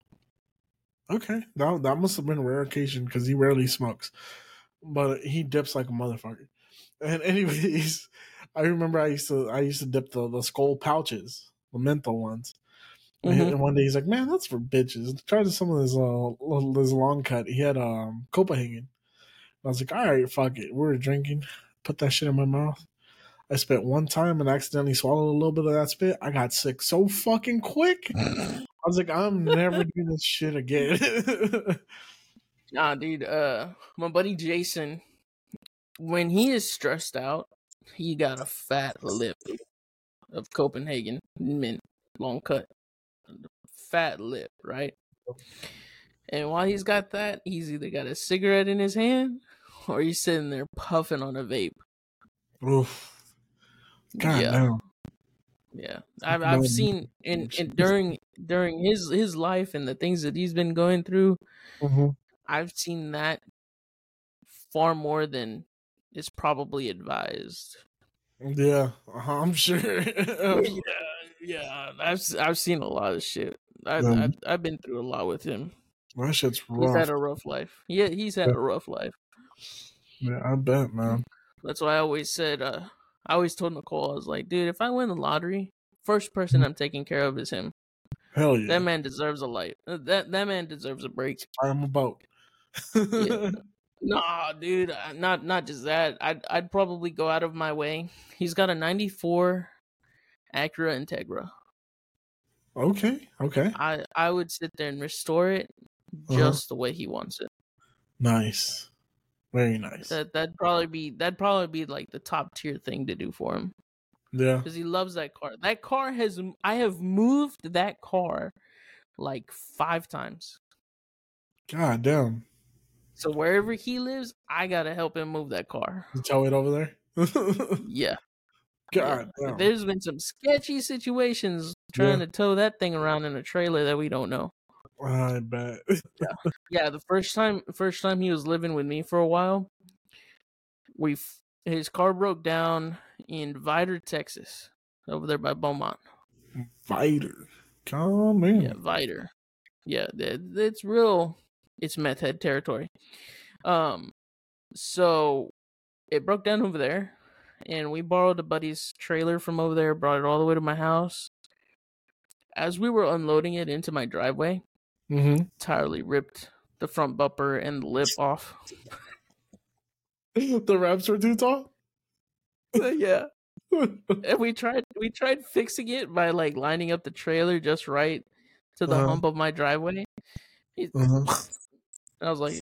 Okay, that that must have been a rare occasion because he rarely smokes, but he dips like a motherfucker. And anyways, I remember I used to I used to dip the, the skull pouches, the menthol ones. And, Mhm. and one day he's like, "Man, that's for bitches." Try some of this uh this long cut. He had um Copenhagen. I was like, "All right, fuck it." We were drinking. Put that shit in my mouth. I spit one time and accidentally swallowed a little bit of that spit. I got sick so fucking quick. I was like, I'm never doing this shit again. Nah, dude. Uh, my buddy Jason, when he is stressed out, he got a fat lip of Copenhagen mint, long cut, fat lip, right? And while he's got that, he's either got a cigarette in his hand or he's sitting there puffing on a vape. Oof. God yeah. damn. Yeah, I've I've seen in, in during during his his life and the things that he's been going through. Mm-hmm. I've seen that far more than is probably advised. Yeah, uh-huh, I'm sure. yeah, yeah, I've I've seen a lot of shit. I've Um, I've, I've been through a lot with him. that shit's rough. He's had a rough life. Yeah, he's had Yeah. a rough life. Yeah, I bet, man. That's why I always said. Uh, I always told Nicole, I was like, dude, if I win the lottery, first person I'm taking care of is him. Hell yeah. That man deserves a life. That that man deserves a break. I'm about. yeah. Nah, dude, not not just that. I'd I'd probably go out of my way. He's got a ninety-four Acura Integra. Okay, okay. I I would sit there and restore it just uh-huh. the way he wants it. Nice. Very nice. That that'd probably be that'd probably be like the top tier thing to do for him. Yeah. Because he loves that car. That car has I have moved that car like five times. God damn. So wherever he lives, I gotta help him move that car. You tow it over there? yeah. God yeah. damn. There's been some sketchy situations trying yeah. to tow that thing around in a trailer that we don't know. I bet. yeah. yeah, the first time first time he was living with me for a while, we his car broke down in Vidor, Texas, over there by Beaumont. Vidor. Come in. Yeah, Vidor. Yeah, it's real. It's meth head territory. Um, so it broke down over there, and we borrowed a buddy's trailer from over there, brought it all the way to my house. As we were unloading it into my driveway, Mm-hmm. entirely ripped the front bumper and the lip off. The ramps were too tall. Yeah. And we tried we tried fixing it by like lining up the trailer just right to the Uh-huh. hump of my driveway. It- Uh-huh. I was like,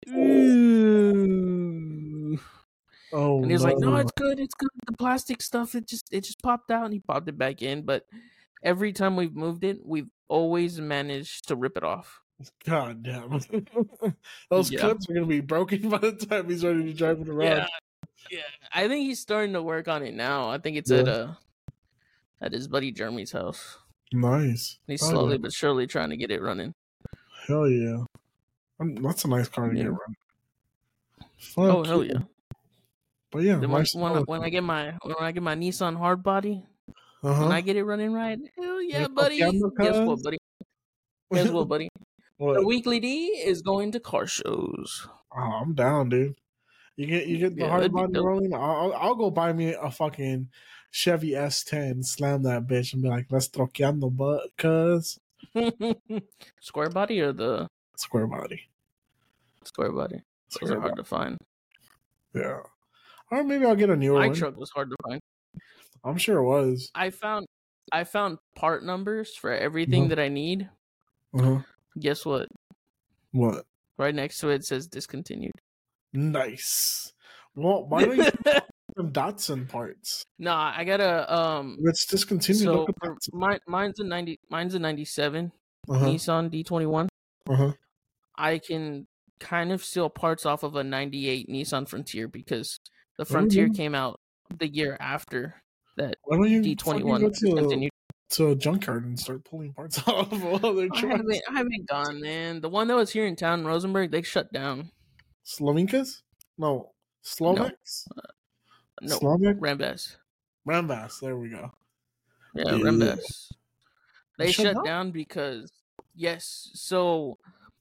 ooh. Oh, And he was no. like, no, it's good, it's good. The plastic stuff, it just it just popped out, and he popped it back in. But every time we've moved it, we've always managed to rip it off. God damn. Those Yeah. clips are gonna be broken by the time he's ready to drive it around. Yeah, yeah. I think he's starting to work on it now. I think it's Yeah. at uh at his buddy Jeremy's house. Nice. He's Hell slowly yeah. but surely trying to get it running. Hell yeah. Um, That's a nice car to Yeah. get around. Fuck Oh hell yeah. yeah! But yeah, Then when, nice. when, I, when I get my when I get my Nissan hardbody, Uh-huh. when I get it running right, hell yeah, Yeah, buddy! camera Guess what, cuz? buddy? Guess what, buddy? The What? weekly D is going to car shows. Oh, I'm down, dude. You get you get the Yeah, hard that'd be body dope. rolling. I'll, I'll I'll go buy me a fucking Chevy S ten, slam that bitch, and be like, "Let's troqueando, but cuz Square body or the square body, square body? Those square are hard body." to find. Yeah, or maybe I'll get a newer My one. truck was hard to find. I'm sure it was. I found I found part numbers for everything Mhm. that I need. Uh-huh. Guess what? What? Right next to it says discontinued. Nice. Well, why don't you get some Datsun parts? Nah, I gotta um. Let's discontinue. So Look at for Datsun. mine, mine's a ninety. Mine's a ninety-seven Uh-huh. Nissan D twenty-one. Uh-huh. I can kind of steal parts off of a ninety-eight Nissan Frontier because the Why don't Frontier you- came out the year after that Why don't you D fucking twenty-one go to a, continued. to a junkyard and start pulling parts off of other I trucks? haven't, I haven't gone, man. The one that was here in town, Rosenberg, they shut down. Slovenkas? No. Slovaks? No, Slovak? Rambas. Rambas. There we go. Yeah, Yeah. Rambas. They They shut shut down? down because yes. So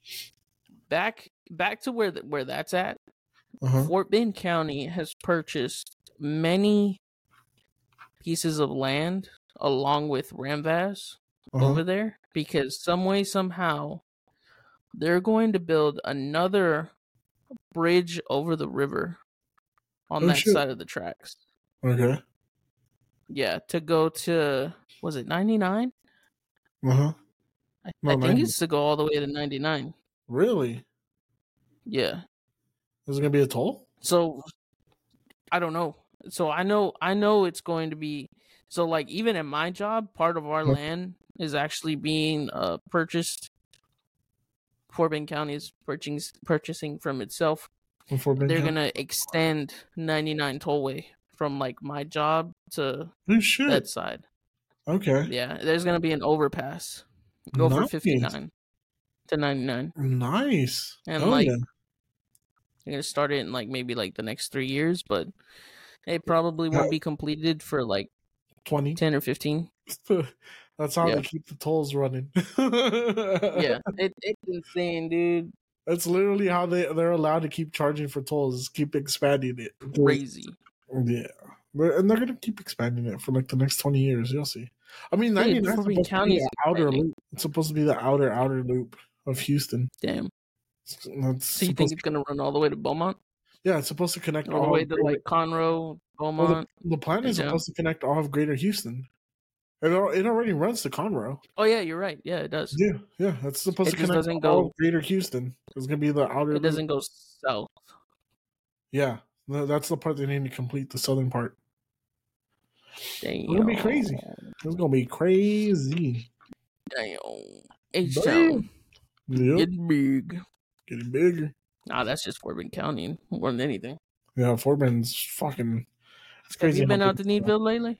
back back to where th- where that's at. Uh-huh. Fort Bend County has purchased many pieces of land along with Ramvas Uh-huh. over there because some way somehow they're going to build another bridge over the river on Oh, that shit. side of the tracks. Okay. Yeah, to go to was it ninety-nine? Uh-huh. I, No, I think ninety. it's to go all the way to ninety-nine. Really? Yeah. Is it gonna be a toll? So I don't know. So I know I know it's going to be so like even at my job, part of our Mhm. land is actually being uh purchased. Fort Bend County is purchasing purchasing from itself. In Fort Bend They're County? gonna extend ninety-nine tollway from like my job to Oh shit. that side. Okay. Yeah, there's gonna be an overpass. Go for Nice. fifty-nine to ninety-nine. Nice. And Hell like yeah. they're gonna start it in like maybe like the next three years, but it probably won't be completed for like twenty. ten or fifteen. That's how Yeah. they keep the tolls running. Yeah, it, it's insane, dude. That's literally how they, they're allowed to keep charging for tolls, is keep expanding it. Crazy. Yeah. But, and they're going to keep expanding it for like the next twenty years. You'll see. I mean, Dude, ninety-nine is Fort Bend supposed to be County's the outer expanding. loop. It's supposed to be the outer, outer loop of Houston. Damn. That's So you think supposed it's gonna run all the way to Beaumont? Yeah, it's supposed to connect All the all way of to Greater- like Conroe, well, Beaumont? the, the plan is and down. supposed to connect all of Greater Houston. It, al- it already runs to Conroe. Oh yeah, you're right. Yeah, it does. Yeah, yeah, that's supposed It to just connect doesn't all go- of Greater Houston. It's gonna be the outer. It loop. doesn't go south. Yeah, no, that's the part they need to complete. The southern part. Damn. It's gonna be crazy. It's gonna be crazy. Damn. H Damn. Town. Yep, Getting big. getting bigger. Nah, that's just Fort Bend County more than anything. Yeah, Fort Bend's fucking. It's Have crazy. you been how out to big- Needville lately?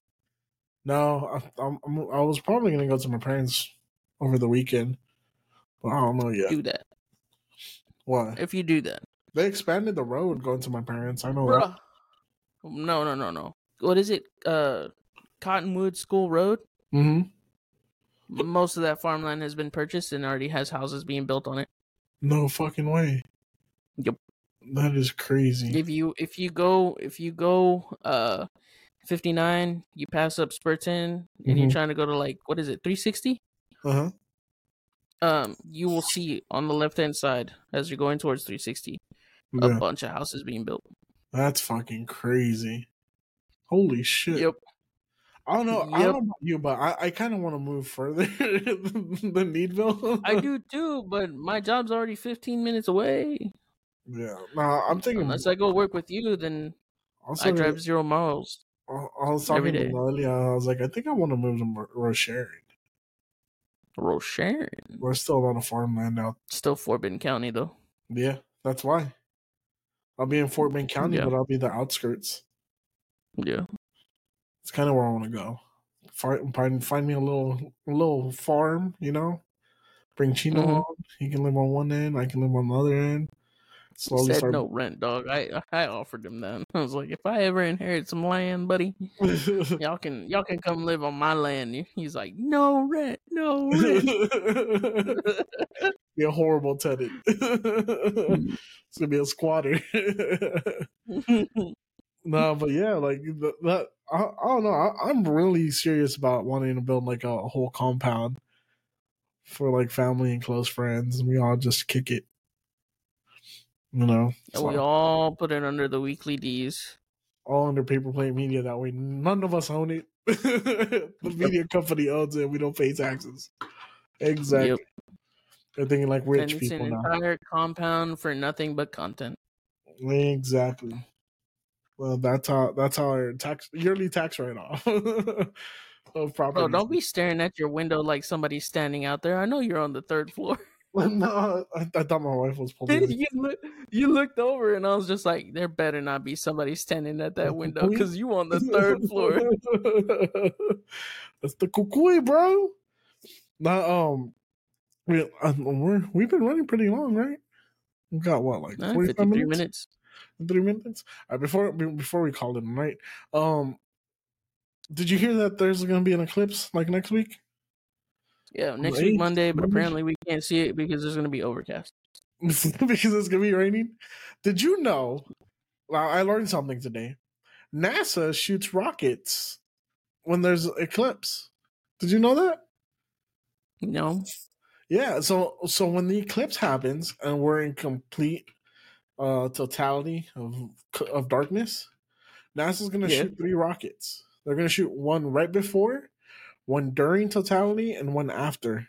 No, I, I'm, I'm, I was probably gonna go to my parents over the weekend, but I don't know yet. Do that. Why? If you do that. They expanded the road going to my parents. I know that. Bruh. No, no, no, no. What is it? Uh Cottonwood School Road? Mm-hmm. Most of that farmland has been purchased and already has houses being built on it. No fucking way. Yep. That is crazy. If you if you go if you go uh fifty-nine, you pass up Spurton, and Mhm. you're trying to go to like what is it, three sixty? Uh huh. Um, you will see on the left hand side as you're going towards three sixty a Yeah, bunch of houses being built. that's fucking crazy. Holy shit. Yep. I don't know. I Yep. don't know about you, but I, I kind of want to move further than Needville. I do too, but my job's already fifteen minutes away. Yeah. Nah, I'm thinking. Unless I go work with you, then I was I talking, drive zero miles I I was every talking to day. Noelia. I was like, I think I want to move to Ro- Rocheron. Rocheron. There's still a lot of farmland out. Still Fort Bend County though. Yeah, that's why. I'll be in Fort Bend County, Yeah. but I'll be the outskirts. Yeah. It's kind of where I want to go. Find, find find me a little a little farm, you know. Bring Chino Mhm. on. He can live on one end. I can live on the other end. He Slowly said start. no rent, dog. I I offered him that. I was like, if I ever inherit some land, buddy, y'all can y'all can come live on my land. He's like, no rent, no rent. Be a horrible tenant. It's gonna be a squatter. No, but yeah, like the, that. I, I don't know. I, I'm really serious about wanting to build like a, a whole compound for like family and close friends, and we all just kick it. You know, And we so, all put it under the weekly D's. all under Paper Plate Media. That way, none of us own it. The media company owns it. We don't pay taxes. Exactly. Yep. They're thinking like rich And it's people an now. entire compound for nothing but content. Exactly. Well, that's how that's how our tax yearly tax write off of property. Bro, don't be staring at your window like somebody's standing out there. I know you're on the third floor. No, I, I thought my wife was pulling. you, look, you looked over and I was just like, there better not be somebody standing at that window because you on the third floor. That's the kukui, bro. Now, um, we uh, we're we've been running pretty long, right? We got what, like Nah, forty-five fifty-three minutes? minutes. Three minutes. All right, before before we call it a night, um, did you hear that there's going to be an eclipse like next week? Yeah, next The week eighth, Monday, but Monday? apparently we can't see it because there's going to be overcast. Because it's going to be raining. Did you know? Well, I learned something today. NASA shoots rockets when there's eclipse. Did you know that? No. Yeah. So so when the eclipse happens and we're in complete uh, totality of of darkness, NASA's going to Yeah. shoot three rockets. They're going to shoot one right before, one during totality, and one after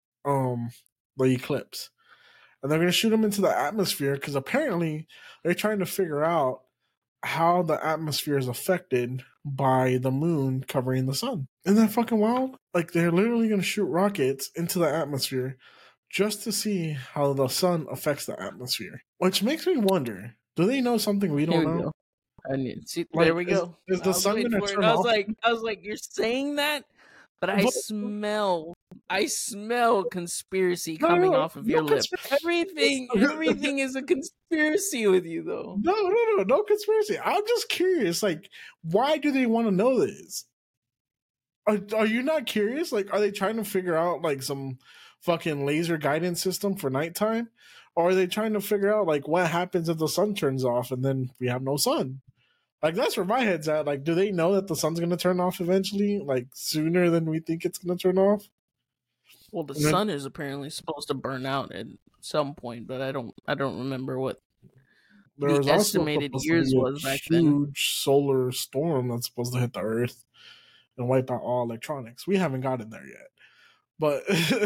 um the eclipse. And they're going to shoot them into the atmosphere because apparently they're trying to figure out how the atmosphere is affected by the moon covering the sun. Isn't that fucking wild? Like they're literally going to shoot rockets into the atmosphere just to see how the sun affects the atmosphere. Which makes me wonder, do they know something we don't Here we know? go. I need, see, Like, there we is- go. is the I was sun waiting gonna for it. turn I was off? like, I was like, you're saying that, but I But- smell, I smell conspiracy No, coming no, off of no your lip. conspiracy. Everything, everything is a conspiracy with you, though. No, no, no, no conspiracy. I'm just curious. Like, why do they want to know this? Are, are you not curious? Like, are they trying to figure out like some fucking laser guidance system for nighttime, or are they trying to figure out like what happens if the sun turns off and then we have no sun? Like, that's where my head's at. Like, do they know that the sun's going to turn off eventually, like sooner than we think it's going to turn off? Well, the And then- sun is apparently supposed to burn out at some point, but I don't, I don't remember what. There The was also estimated supposed to years be a was back then. huge solar storm that's supposed to hit the Earth and wipe out all electronics. We haven't gotten there yet, but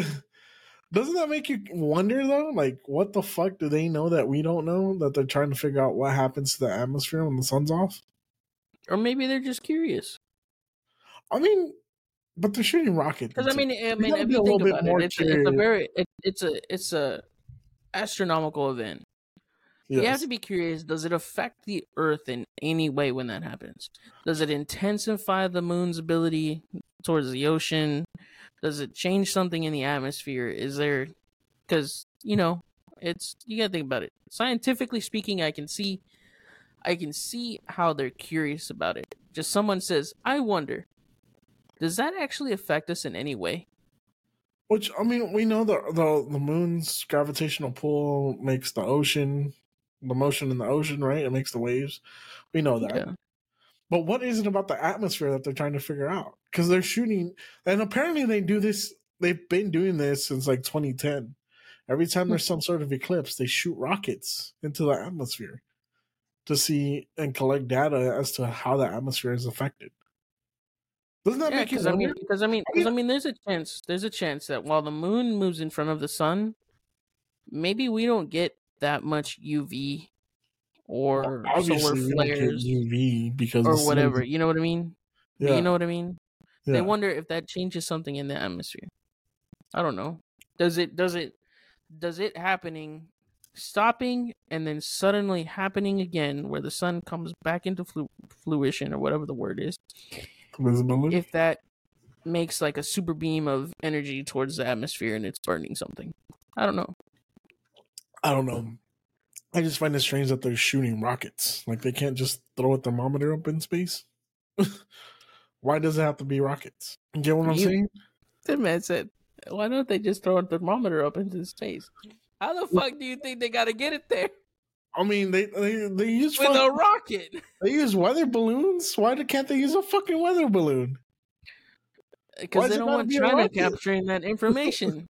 doesn't that make you wonder though? Like, what the fuck do they know that we don't know? That they're trying to figure out what happens to the atmosphere when the sun's off. Or maybe they're just curious. I mean, but they're shooting rockets. Because I mean, I mean, gotta if be a you little think bit about more it, it's a, it's a curious. very, it, it's a, it's a astronomical event. You have yes. to be curious. Does it affect the Earth in any way when that happens? Does it intensify the moon's ability towards the ocean? Does it change something in the atmosphere? Is there, because you know, it's you gotta think about it. Scientifically speaking, I can see, I can see how they're curious about it. Just someone says, "I wonder." Does that actually affect us in any way? Which, I mean, we know the the the moon's gravitational pull makes the ocean, the motion in the ocean, right? It makes the waves. We know that. Yeah. But what is it about the atmosphere that they're trying to figure out? Because they're shooting, and apparently they do this. They've been doing this since like twenty ten. Every time there's some sort of eclipse, they shoot rockets into the atmosphere to see and collect data as to how the atmosphere is affected. Doesn't that Yeah, make you because I wonder? mean, because I mean, I because I mean- mean, there's a chance, there's a chance that while the moon moves in front of the sun, maybe we don't get that much U V or Obviously, solar we don't get flares U V because the or sun- whatever. You know what I mean? Yeah, You know what I mean? yeah. They wonder if that changes something in the atmosphere. I don't know. Does it? Does it? Does it happening, stopping, and then suddenly happening again, where the sun comes back into flu- fruition or whatever the word is? Visibility. If that makes like a super beam of energy towards the atmosphere and it's burning something, I don't know. I don't know. I just find it strange that they're shooting rockets. Like they can't just throw a thermometer up in space. Why does it have to be rockets? You get what I'm You- saying? The man said, "Why don't they just throw a thermometer up into space? How the fuck do you think they got to get it there I mean, they they they use with fuck- a rocket?" they use weather balloons. Why do- can't they use a fucking weather balloon? Why Because does they it don't gotta want be a China rocket? capturing that information.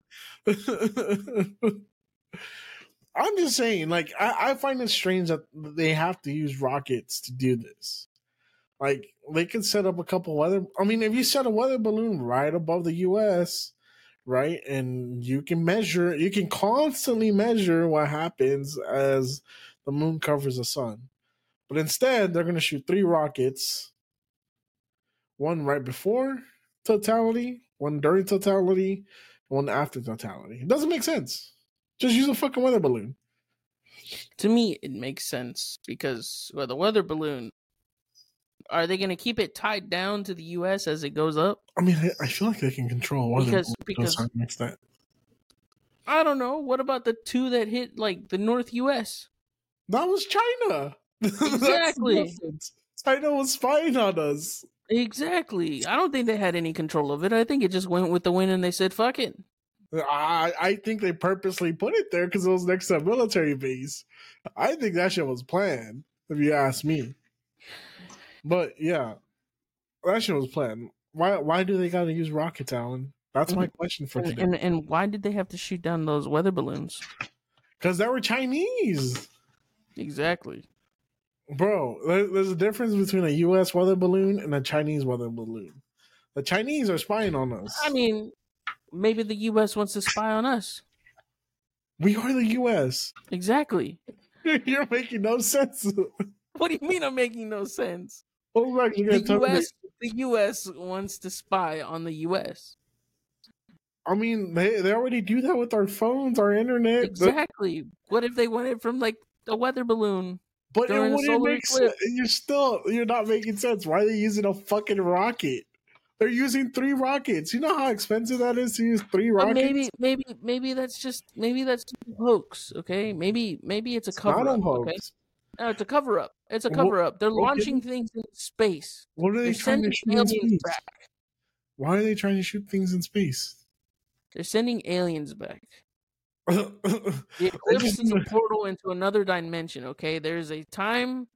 I'm just saying, like, I, I find it strange that they have to use rockets to do this. Like, they could set up a couple weather. I mean, if you set a weather balloon right above the U S, right, and you can measure, you can constantly measure what happens as the moon covers the sun. But instead, they're going to shoot three rockets, one right before totality, one during totality, one after totality. It doesn't make sense. Just use a fucking weather balloon. To me, it makes sense because well, the weather balloon. Are they going to keep it tied down to the U S as it goes up? I mean, I, I feel like they can control weather Because- balloons to a because- certain extent. I don't know. What about the two that hit like the North U S? That was China. That's the Exactly. difference. China was spying on us. Exactly. I don't think they had any control of it. I think it just went with the wind and they said, fuck it. I, I think they purposely put it there because it was next to a military base. I think that shit was planned, if you ask me. But yeah, that shit was planned. Why why do they gotta use rockets, Alan? That's my question for And, today. and and why did they have to shoot down those weather balloons? Because they were Chinese. Exactly. Bro, there- there's a difference between a U S weather balloon and a Chinese weather balloon. The Chinese are spying on us. I mean, maybe the U S wants to spy on us. we are the U S. Exactly. You're making no sense. What do you mean I'm making no sense? Hold back, you're The gonna tell U me- S the U S wants to spy on the U S. I mean, they, they already do that with our phones, our internet. The- Exactly. What if they want it from like a weather balloon? but it during a wouldn't solar make sense. eclipse. You're still you're not making sense. Why are they using a fucking rocket? They're using three rockets. You know how expensive that is to use three But rockets? maybe maybe maybe that's just maybe that's a hoax, okay? Maybe maybe it's a It's cover not a up, hoax. okay? No, it's a cover up. It's a Wha- cover up. They're okay. launching things in space. What are they They're trying to sending shoot in aliens space? back. Why are they trying to shoot things in space? They're sending aliens back. They The eclipse just- is a portal into another dimension, okay? There's a time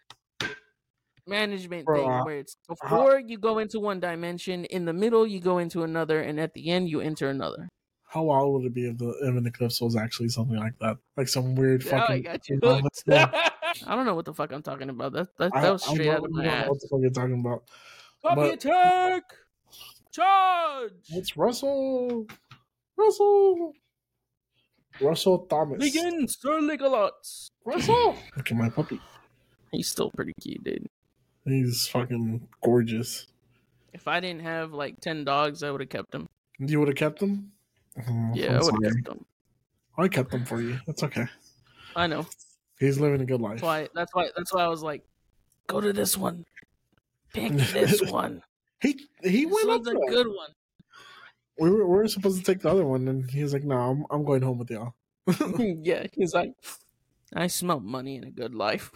management Bro, thing uh, where it's before you go into one dimension, in the middle you go into another, and at the end you enter another. How wild would it be if the if an eclipse was actually something like that? Like some weird Now I fucking. got you Oh, hooked. yeah. I don't know what the fuck I'm talking about. That that, I- that was I straight out of don't my know ass. What the fuck you're talking about? Copy but- attack! Charge! It's Russell. Russell. Russell Thomas. Begin, Sir Legolas. Russell. Look at my puppy. He's still pretty cute, dude. He's fucking gorgeous. If I didn't have like ten dogs, I would have kept him. You would have kept him? Oh, Yeah, I'm I would have sorry. kept him. I kept him for you. That's okay. I know. He's living a good life. That's why. That's why. That's why I was like, go to this one. Pick this one. He he This went up one's a there. good one. We were, we were supposed to take the other one, and he was like, "No, I'm I'm going home with y'all." Yeah, he's like, I smell money and a good life.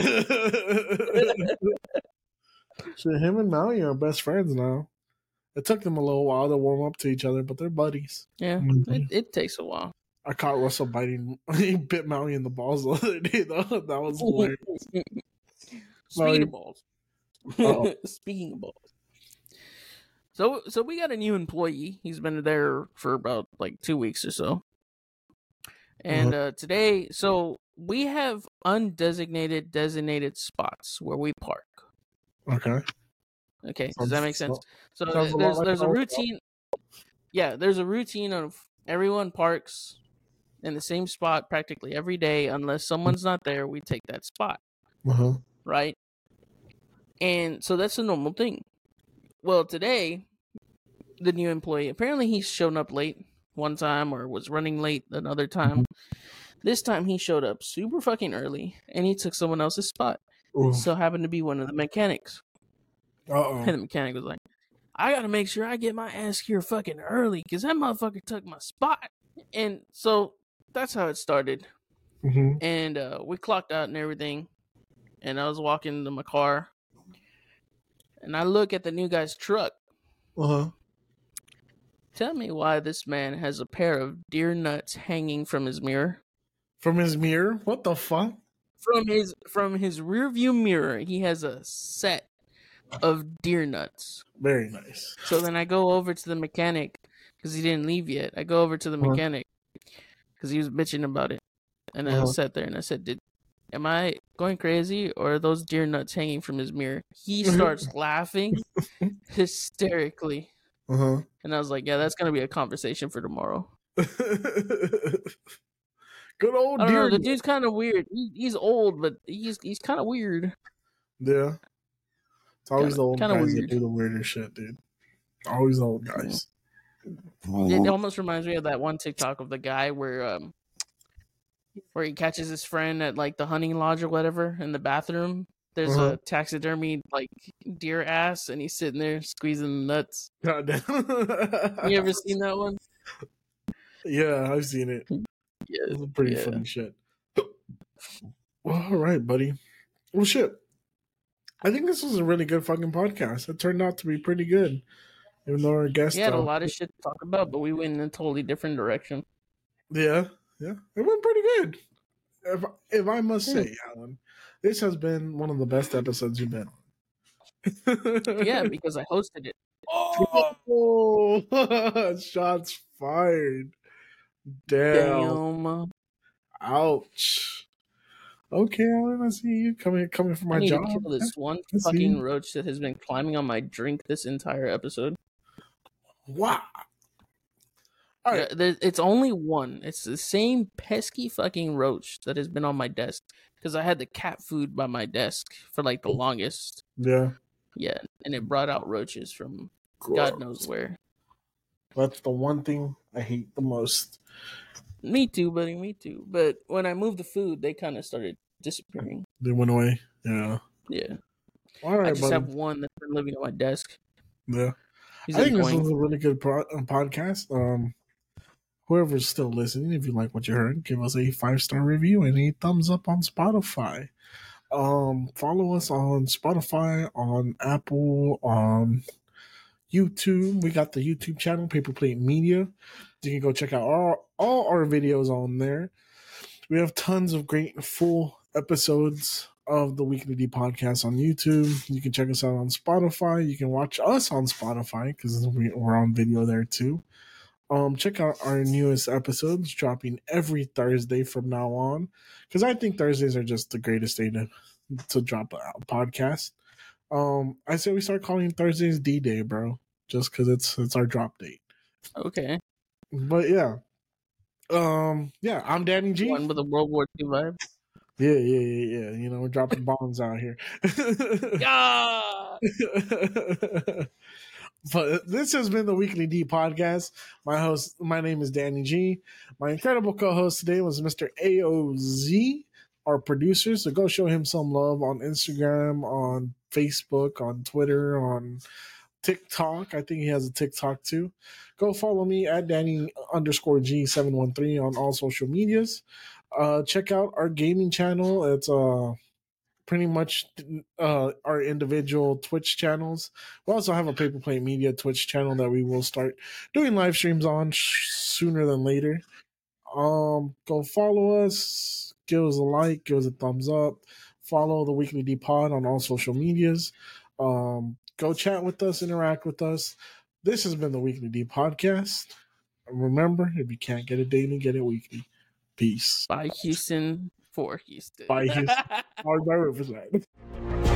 So him and Maui are best friends now. It took them a little while to warm up to each other, but they're buddies. Yeah, Mhm. it, it takes a while. I caught Russell biting. He bit Maui in the balls the other day, though. That was hilarious. Speedy balls. Uh-oh. Speaking of balls. So so we got a new employee. He's been there for about like two weeks or so. And uh, today, so we have undesignated designated spots where we park. Okay. Okay, does that make sense? So Sounds a lot there's like there's an a hotel. routine. Yeah, there's a routine of everyone parks in the same spot practically every day unless someone's not there. We take that spot, Uh-huh. right? And so that's a normal thing. Well, today, the new employee, apparently he's shown up late one time or was running late another time. This time he showed up super fucking early and he took someone else's spot. Ooh. So happened to be one of the mechanics. Uh-oh. And the mechanic was like, I gotta make sure I get my ass here fucking early because that motherfucker took my spot. And so that's how it started. Mm-hmm. And uh, we clocked out and everything. And I was walking to my car. And I look at the new guy's truck. Uh-huh. Tell me why this man has a pair of deer nuts hanging from his mirror. From his mirror? What the fuck? From his from his rear view mirror, he has a set of deer nuts. Very nice. So then I go over to the mechanic because he didn't leave yet. I go over to the Uh-huh. mechanic because he was bitching about it, and I Uh-huh. sat there and I said, "Did am I going crazy or are those deer nuts hanging from his mirror?" He starts laughing hysterically, Uh-huh. and I was like, "Yeah, that's gonna be a conversation for tomorrow." Good old I don't deer. know. The dude's kind of weird. He, he's old, but he's he's kind of weird. Yeah. It's always Kinda- the old kinda guys weird. that do the weirdest shit, dude. Always the old guys. It almost reminds me of that one TikTok of the guy where um where he catches his friend at like the hunting lodge or whatever in the bathroom. There's Uh-huh. a taxidermy like deer ass, and he's sitting there squeezing the nuts. God damn. You ever seen that one? Yeah, I've seen it. Yeah, It's pretty yeah. funny shit. Well, all right, buddy. Well, shit. I think this was a really good fucking podcast. It turned out to be pretty good. Even though our guest... He had a uh, lot of shit to talk about, but we went in a totally different direction. Yeah, yeah. It went pretty good. If, if I must say, Alan, this has been one of the best episodes you've been on. Yeah, because I hosted it. Oh, shots fired. Damn. Damn. Ouch. Okay, Alan, I see you coming coming for I my need job. to kill this one I see. fucking roach that has been climbing on my drink this entire episode. Wow. All right. Yeah, there- it's only one. It's the same pesky fucking roach that has been on my desk because I had the cat food by my desk for like the longest. Yeah. Yeah, and it brought out roaches from Gross. God knows where. That's the one thing I hate the most. Me too, buddy. Me too. But when I moved the food, they kind of started disappearing. They went away. Yeah. Yeah, All right, I just buddy. have one that's been living on my desk. Yeah. He's I think this annoying. was a really good pro- uh, podcast. Um, whoever's still listening, if you like what you heard, give us a five star review and a thumbs up on Spotify. Um, follow us on Spotify, on Apple, on YouTube. We got the YouTube channel, Paper Plate Media. You can go check out all, all our videos on there. We have tons of great full episodes of the Weekly D podcast on YouTube. You can check us out on Spotify. You can watch us on Spotify because we're on video there too. Um, check out our newest episodes dropping every Thursday from now on, because I think Thursdays are just the greatest day to to drop a podcast. Um, I say we start calling Thursdays D Day, bro, just because it's it's our drop date. Okay, But yeah, um, yeah, I'm Danny G. one with a World War Two vibe. Yeah, yeah, yeah, yeah. You know, we're dropping bombs out here. Yeah. But this has been the Weekly D podcast. My host, my name is Danny G. My incredible co-host today was Mister A O Z, our producer. So go show him some love on Instagram, on Facebook, on Twitter, on TikTok. I think he has a TikTok too. Go follow me at Danny underscore G seven one three on all social medias. Uh, check out our gaming channel. It's uh pretty much uh, our individual Twitch channels. We also have a Paper Plate Media Twitch channel that we will start doing live streams on sh- sooner than later. Um, go follow us, give us a like, give us a thumbs up, follow the Weekly D Pod on all social medias. Um, go chat with us, interact with us. This has been the Weekly D podcast. Remember, if you can't get it daily, get it weekly. Peace. Bye, Houston, for Houston. Bye, Houston. All right, bye, Riverside.